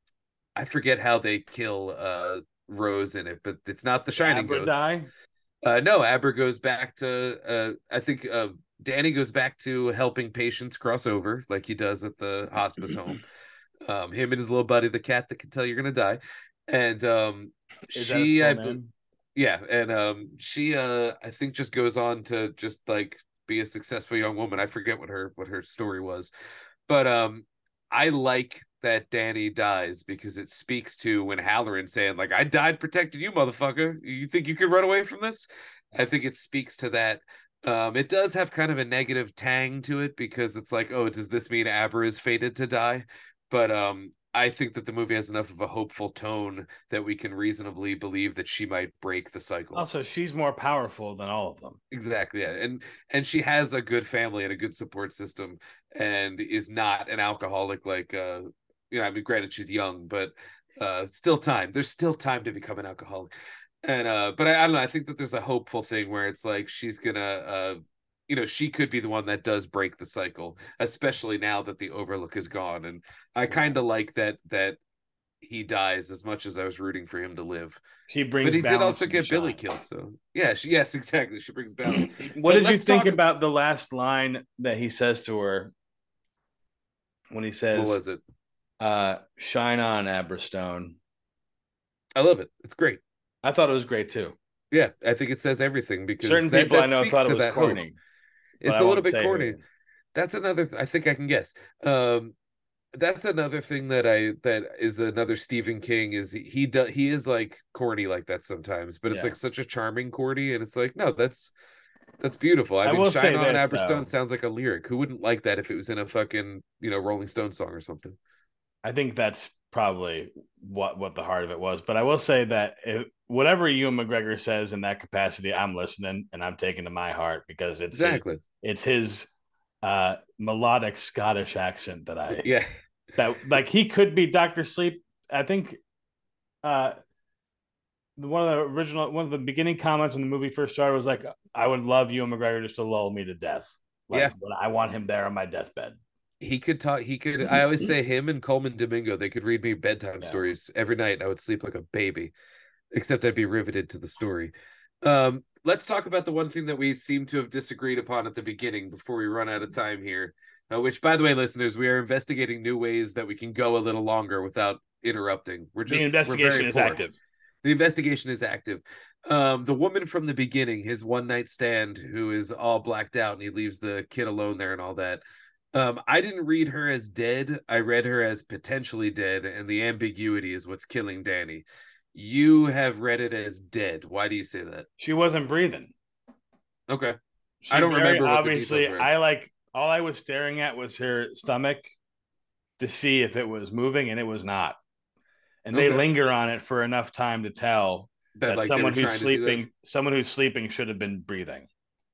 I forget how they kill uh Rose in it, but it's not the Shining Abra Ghosts. die? Uh, no, Abra goes back to. Uh, I think uh, Danny goes back to helping patients cross over, like he does at the hospice home. Um, him and his little buddy, the cat that can tell you're gonna die, and um, Is that its she, full I, name? yeah, and um, she, uh, I think, just goes on to just like be a successful young woman. I forget what her what her story was, but um, I like that Danny dies because it speaks to when Halloran saying like, "I died protecting you, motherfucker. You think you could run away from this?" I think it speaks to that. Um, it does have kind of a negative tang to it because it's like, oh, does this mean Abra is fated to die? But um, I think that the movie has enough of a hopeful tone that we can reasonably believe that she might break the cycle. Also, she's more powerful than all of them. Exactly, yeah. And and she has a good family and a good support system and is not an alcoholic like uh you know, I mean, granted she's young, but uh still time. There's still time to become an alcoholic. And uh but I, I don't know, I think that there's a hopeful thing where it's like she's gonna uh you know, she could be the one that does break the cycle, especially now that the Overlook is gone. And I kind of like that that he dies as much as I was rooting for him to live. She brings But he did also balance to the get Billy shot. killed. So yeah, she, yes, exactly. She brings balance. What But did you let's think talk- about the last line that he says to her when he What says, was it? uh, "Shine on, Aberstone"? I love it. It's great. I thought it was great too. Yeah, I think it says everything because Certain that, people that I know speaks thought to it was that hope. corny. but It's I a won't little bit say corny. who. That's another. I think I can guess. Um, that's another thing that I that is another Stephen King is he he does he is like corny like that sometimes, but it's Yeah. like such a charming corny, and it's like no, that's that's beautiful. I, I mean, will Shine say On this, Aberstone though. sounds like a lyric. Who wouldn't like that if it was in a fucking you know Rolling Stone song or something? I think that's probably what what the heart of it was. But I will say that if, whatever Ewan McGregor says in that capacity, I'm listening and I'm taking to my heart because it's Exactly. his, it's his uh, melodic Scottish accent that I Yeah. that like he could be Doctor Sleep. I think uh, one of the original one of the beginning comments when the movie first started was like, "I would love Ewan McGregor just to lull me to death. Like, Yeah. when I want him there on my deathbed." He could talk. He could. I always say him and Coleman Domingo. They could read me bedtime Yeah. stories every night. And I would sleep like a baby, except I'd be riveted to the story. Um, let's talk about the one thing that we seem to have disagreed upon at the beginning before we run out of time here. Uh, which, by the way, listeners, we are investigating new ways that we can go a little longer without interrupting. We're just The investigation we're is poor. active. The investigation is active. Um, the woman from the beginning, his one night stand, who is all blacked out and he leaves the kid alone there and all that. Um, I didn't read her as dead. I read her as potentially dead, and the ambiguity is what's killing Danny. You have read it as dead. Why do you say that? She wasn't breathing. Okay. She I don't very remember what the obviously. details were. I like all I was staring at was her stomach to see if it was moving, and it was not. And they Okay. linger on it for enough time to tell That, that like, they someone were who's trying to do that? sleeping, someone who's sleeping, should have been breathing.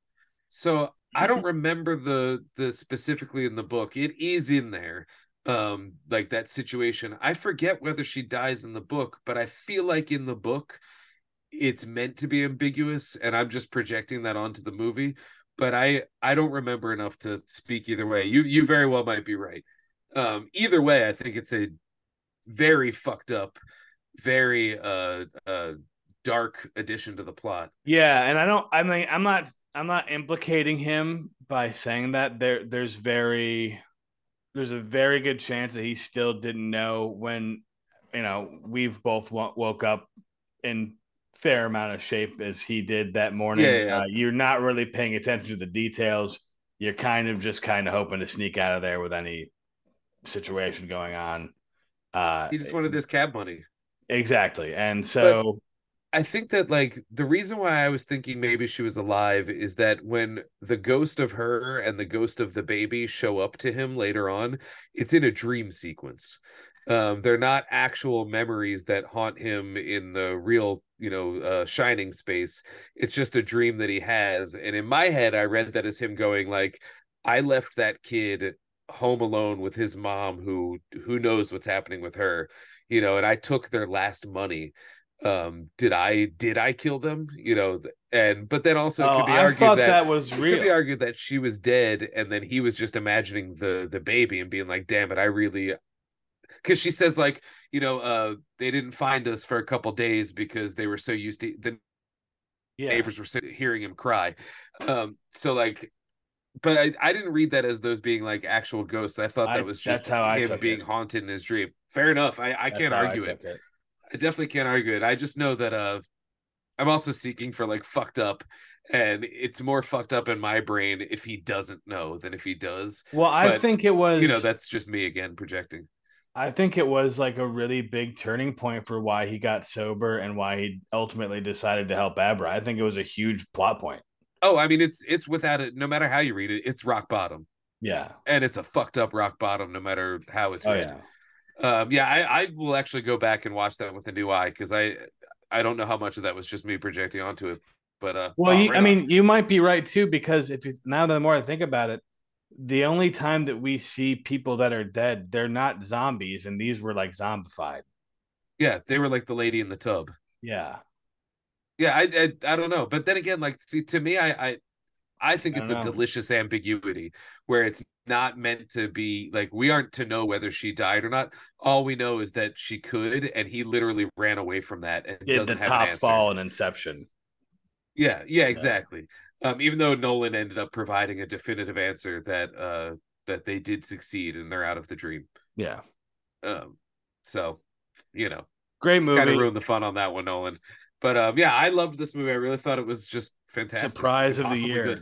So I don't remember the the specifically in the book. It is in there, um, like that situation. I forget whether she dies in the book, but I feel like in the book it's meant to be ambiguous, and I'm just projecting that onto the movie. But I I don't remember enough to speak either way. You you very well might be right. Um, either way, I think it's a very fucked up, very uh uh dark addition to the plot. Yeah, and I don't. I mean, I'm not. I'm not implicating him by saying that. There, there's very, there's a very good chance that he still didn't know when, you know, we've both w- woke up in fair amount of shape as he did that morning. Yeah, yeah, yeah. Uh, you're not really paying attention to the details. You're kind of just kind of hoping to sneak out of there with any situation going on. Uh, He just wanted his cab money. exactly, and so. I think that like the reason why I was thinking maybe she was alive is that when the ghost of her and the ghost of the baby show up to him later on, it's in a dream sequence. Um, they're not actual memories that haunt him in the real, you know, uh, shining space. It's just a dream that he has. And in my head, I read that as him going like, I left that kid home alone with his mom who who knows what's happening with her, you know, and I took their last money. Um, did I did I kill them? You know, and but then also it Oh, could be I argued thought that, that was it could be real. argued that she was dead, and then he was just imagining the the baby and being like, "Damn it, I really." Because she says like, you know, uh, they didn't find us for a couple days because they were so used to the Yeah. neighbors were so, hearing him cry. Um, so like, but I, I didn't read that as those being like actual ghosts. I thought I, that was just that's how I him took being it. haunted in his dream. Fair enough. I, I That's can't how argue I it. took it. I definitely can't argue it. I just know that uh I'm also seeking for like fucked up, and it's more fucked up in my brain if he doesn't know than if he does. Well, I But think it was, you know, that's just me again projecting. I think it was like a really big turning point for why he got sober and why he ultimately decided to help Abra. I think it was a huge plot point. Oh, I mean, it's it's without it. No matter how you read it, it's rock bottom, Yeah. and it's a fucked up rock bottom, no matter how it's Oh read. yeah. Um, yeah, I, I will actually go back and watch that with a new eye because I I don't know how much of that was just me projecting onto it. But uh, Well, oh, you, right I on. mean, you might be right too, because if you now the more I think about it, the only time that we see people that are dead, they're not zombies, and these were like zombified. Yeah, they were like the lady in the tub. Yeah. Yeah, I I, I don't know, but then again, like, see, to me, I I I think I it's don't a know. delicious ambiguity where it's not meant to be like we aren't to know whether she died or not. All we know is that she could, and he literally ran away from that and Did the doesn't have an top answer. fall in Inception? Yeah, yeah, Yeah. exactly. Um, even though Nolan ended up providing a definitive answer that uh that they did succeed and they're out of the dream. Yeah. Um, so you know, Great kind of movie. ruined the fun on that one, Nolan. But um, yeah, I loved this movie. I really thought it was just fantastic, Surprise of the impossibly year. good.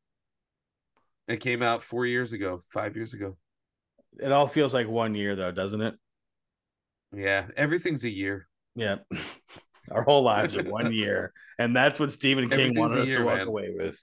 It came out four years ago, five years ago. It all feels like one year though, doesn't it? Yeah, everything's a year. Yeah. Our whole lives are one year. And that's what Stephen King Everything's wanted a us year, to walk man. away with.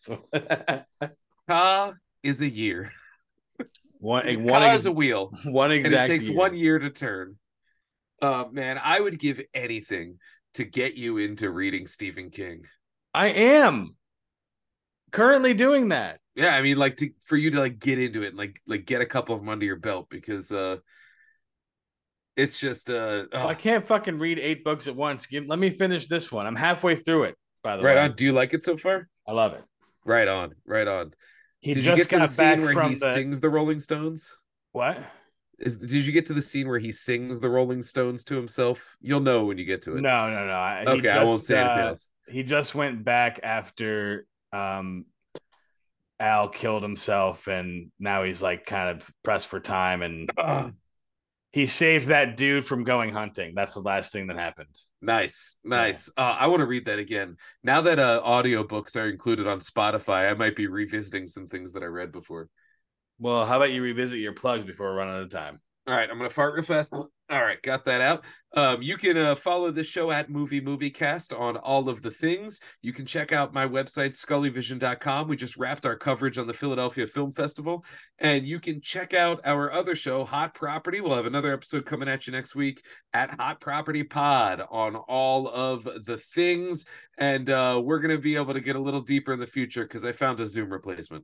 Ka is a year. one one, Ka ex- is a wheel, one and it exact takes year. one year to turn. Uh, man, I would give anything to get you into reading Stephen King. I am currently doing that. Yeah, I mean, like to for you to like get into it and like like get a couple of them under your belt because uh, it's just uh, Well, I oh, can't fucking read eight books at once. Give, let me finish this one. I'm halfway through it, by the right way. on. Do you like it so far? I love it. Right on, right on. He Did you just get to the got back scene where from he the sings the Rolling Stones? what? Is did you get to the scene where he sings the Rolling Stones to himself? You'll know when you get to it. No, no, no. I- he Okay, I won't just, say anything uh, else. He just went back after um, Al killed himself, and now he's like kind of pressed for time, and he saved that dude from going hunting. That's the last thing that happened. Nice, nice. Uh, I want to read that again. Now that uh, audiobooks are included on Spotify, I might be revisiting some things that I read before. Well, how about you revisit your plugs before we run out of time? All right, I'm gonna fart real fast. All right, got that out. Um, you can uh, follow the show at Movie Movie Cast on all of the things. You can check out my website, scully vision dot com. We just wrapped our coverage on the Philadelphia Film Festival. And you can check out our other show, Hot Property. We'll have another episode coming at you next week at Hot Property Pod on all of the things. And uh, we're going to be able to get a little deeper in the future because I found a Zoom replacement.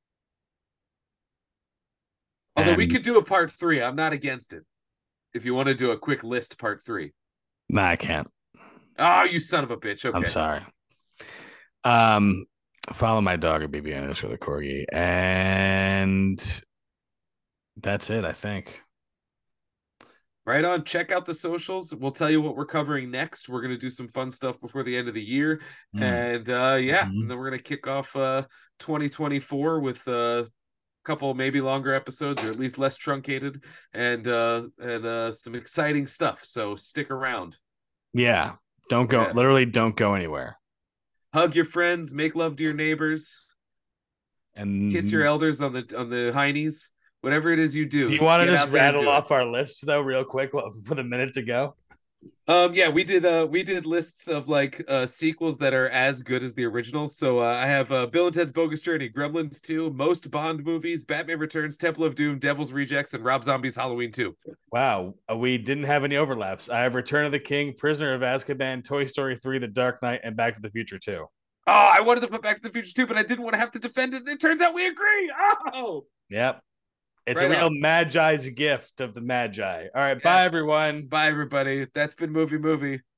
Although And we could do a part three. I'm not against it. If you want to do a quick list part three. no, I can't. Oh, you son of a bitch. Okay. I'm sorry. Um, follow my dog at B B N for the corgi, and that's it. I think. Right on. Check out the socials. We'll tell you what we're covering next. We're gonna do some fun stuff before the end of the year. Mm. And uh yeah, Mhm. and then we're gonna kick off uh twenty twenty-four with uh couple maybe longer episodes or at least less truncated and uh and uh some exciting stuff, so stick around. Yeah, don't go. Yeah. Literally, don't go anywhere. Hug your friends, make love to your neighbors, And kiss your elders on the on the heinies, whatever it is you do. do you want to get just out there and rattle do it. off our list though, real quick, with a minute to go? Um, yeah, we did. Uh, we did lists of like uh sequels that are as good as the original. So uh, I have uh, Bill and Ted's Bogus Journey, Gremlins two, most Bond movies, Batman Returns, Temple of Doom, Devil's Rejects, and Rob Zombie's Halloween two. Wow, uh, we didn't have any overlaps. I have Return of the King, Prisoner of Azkaban, Toy Story three, The Dark Knight, and Back to the Future two. Oh, I wanted to put Back to the Future two, but I didn't want to have to defend it. And it turns out we agree. Oh, Yep. It's Right a real on. Magi's gift of the Magi. All right, bye Yes. everyone. Bye, everybody. That's been Movie Movie.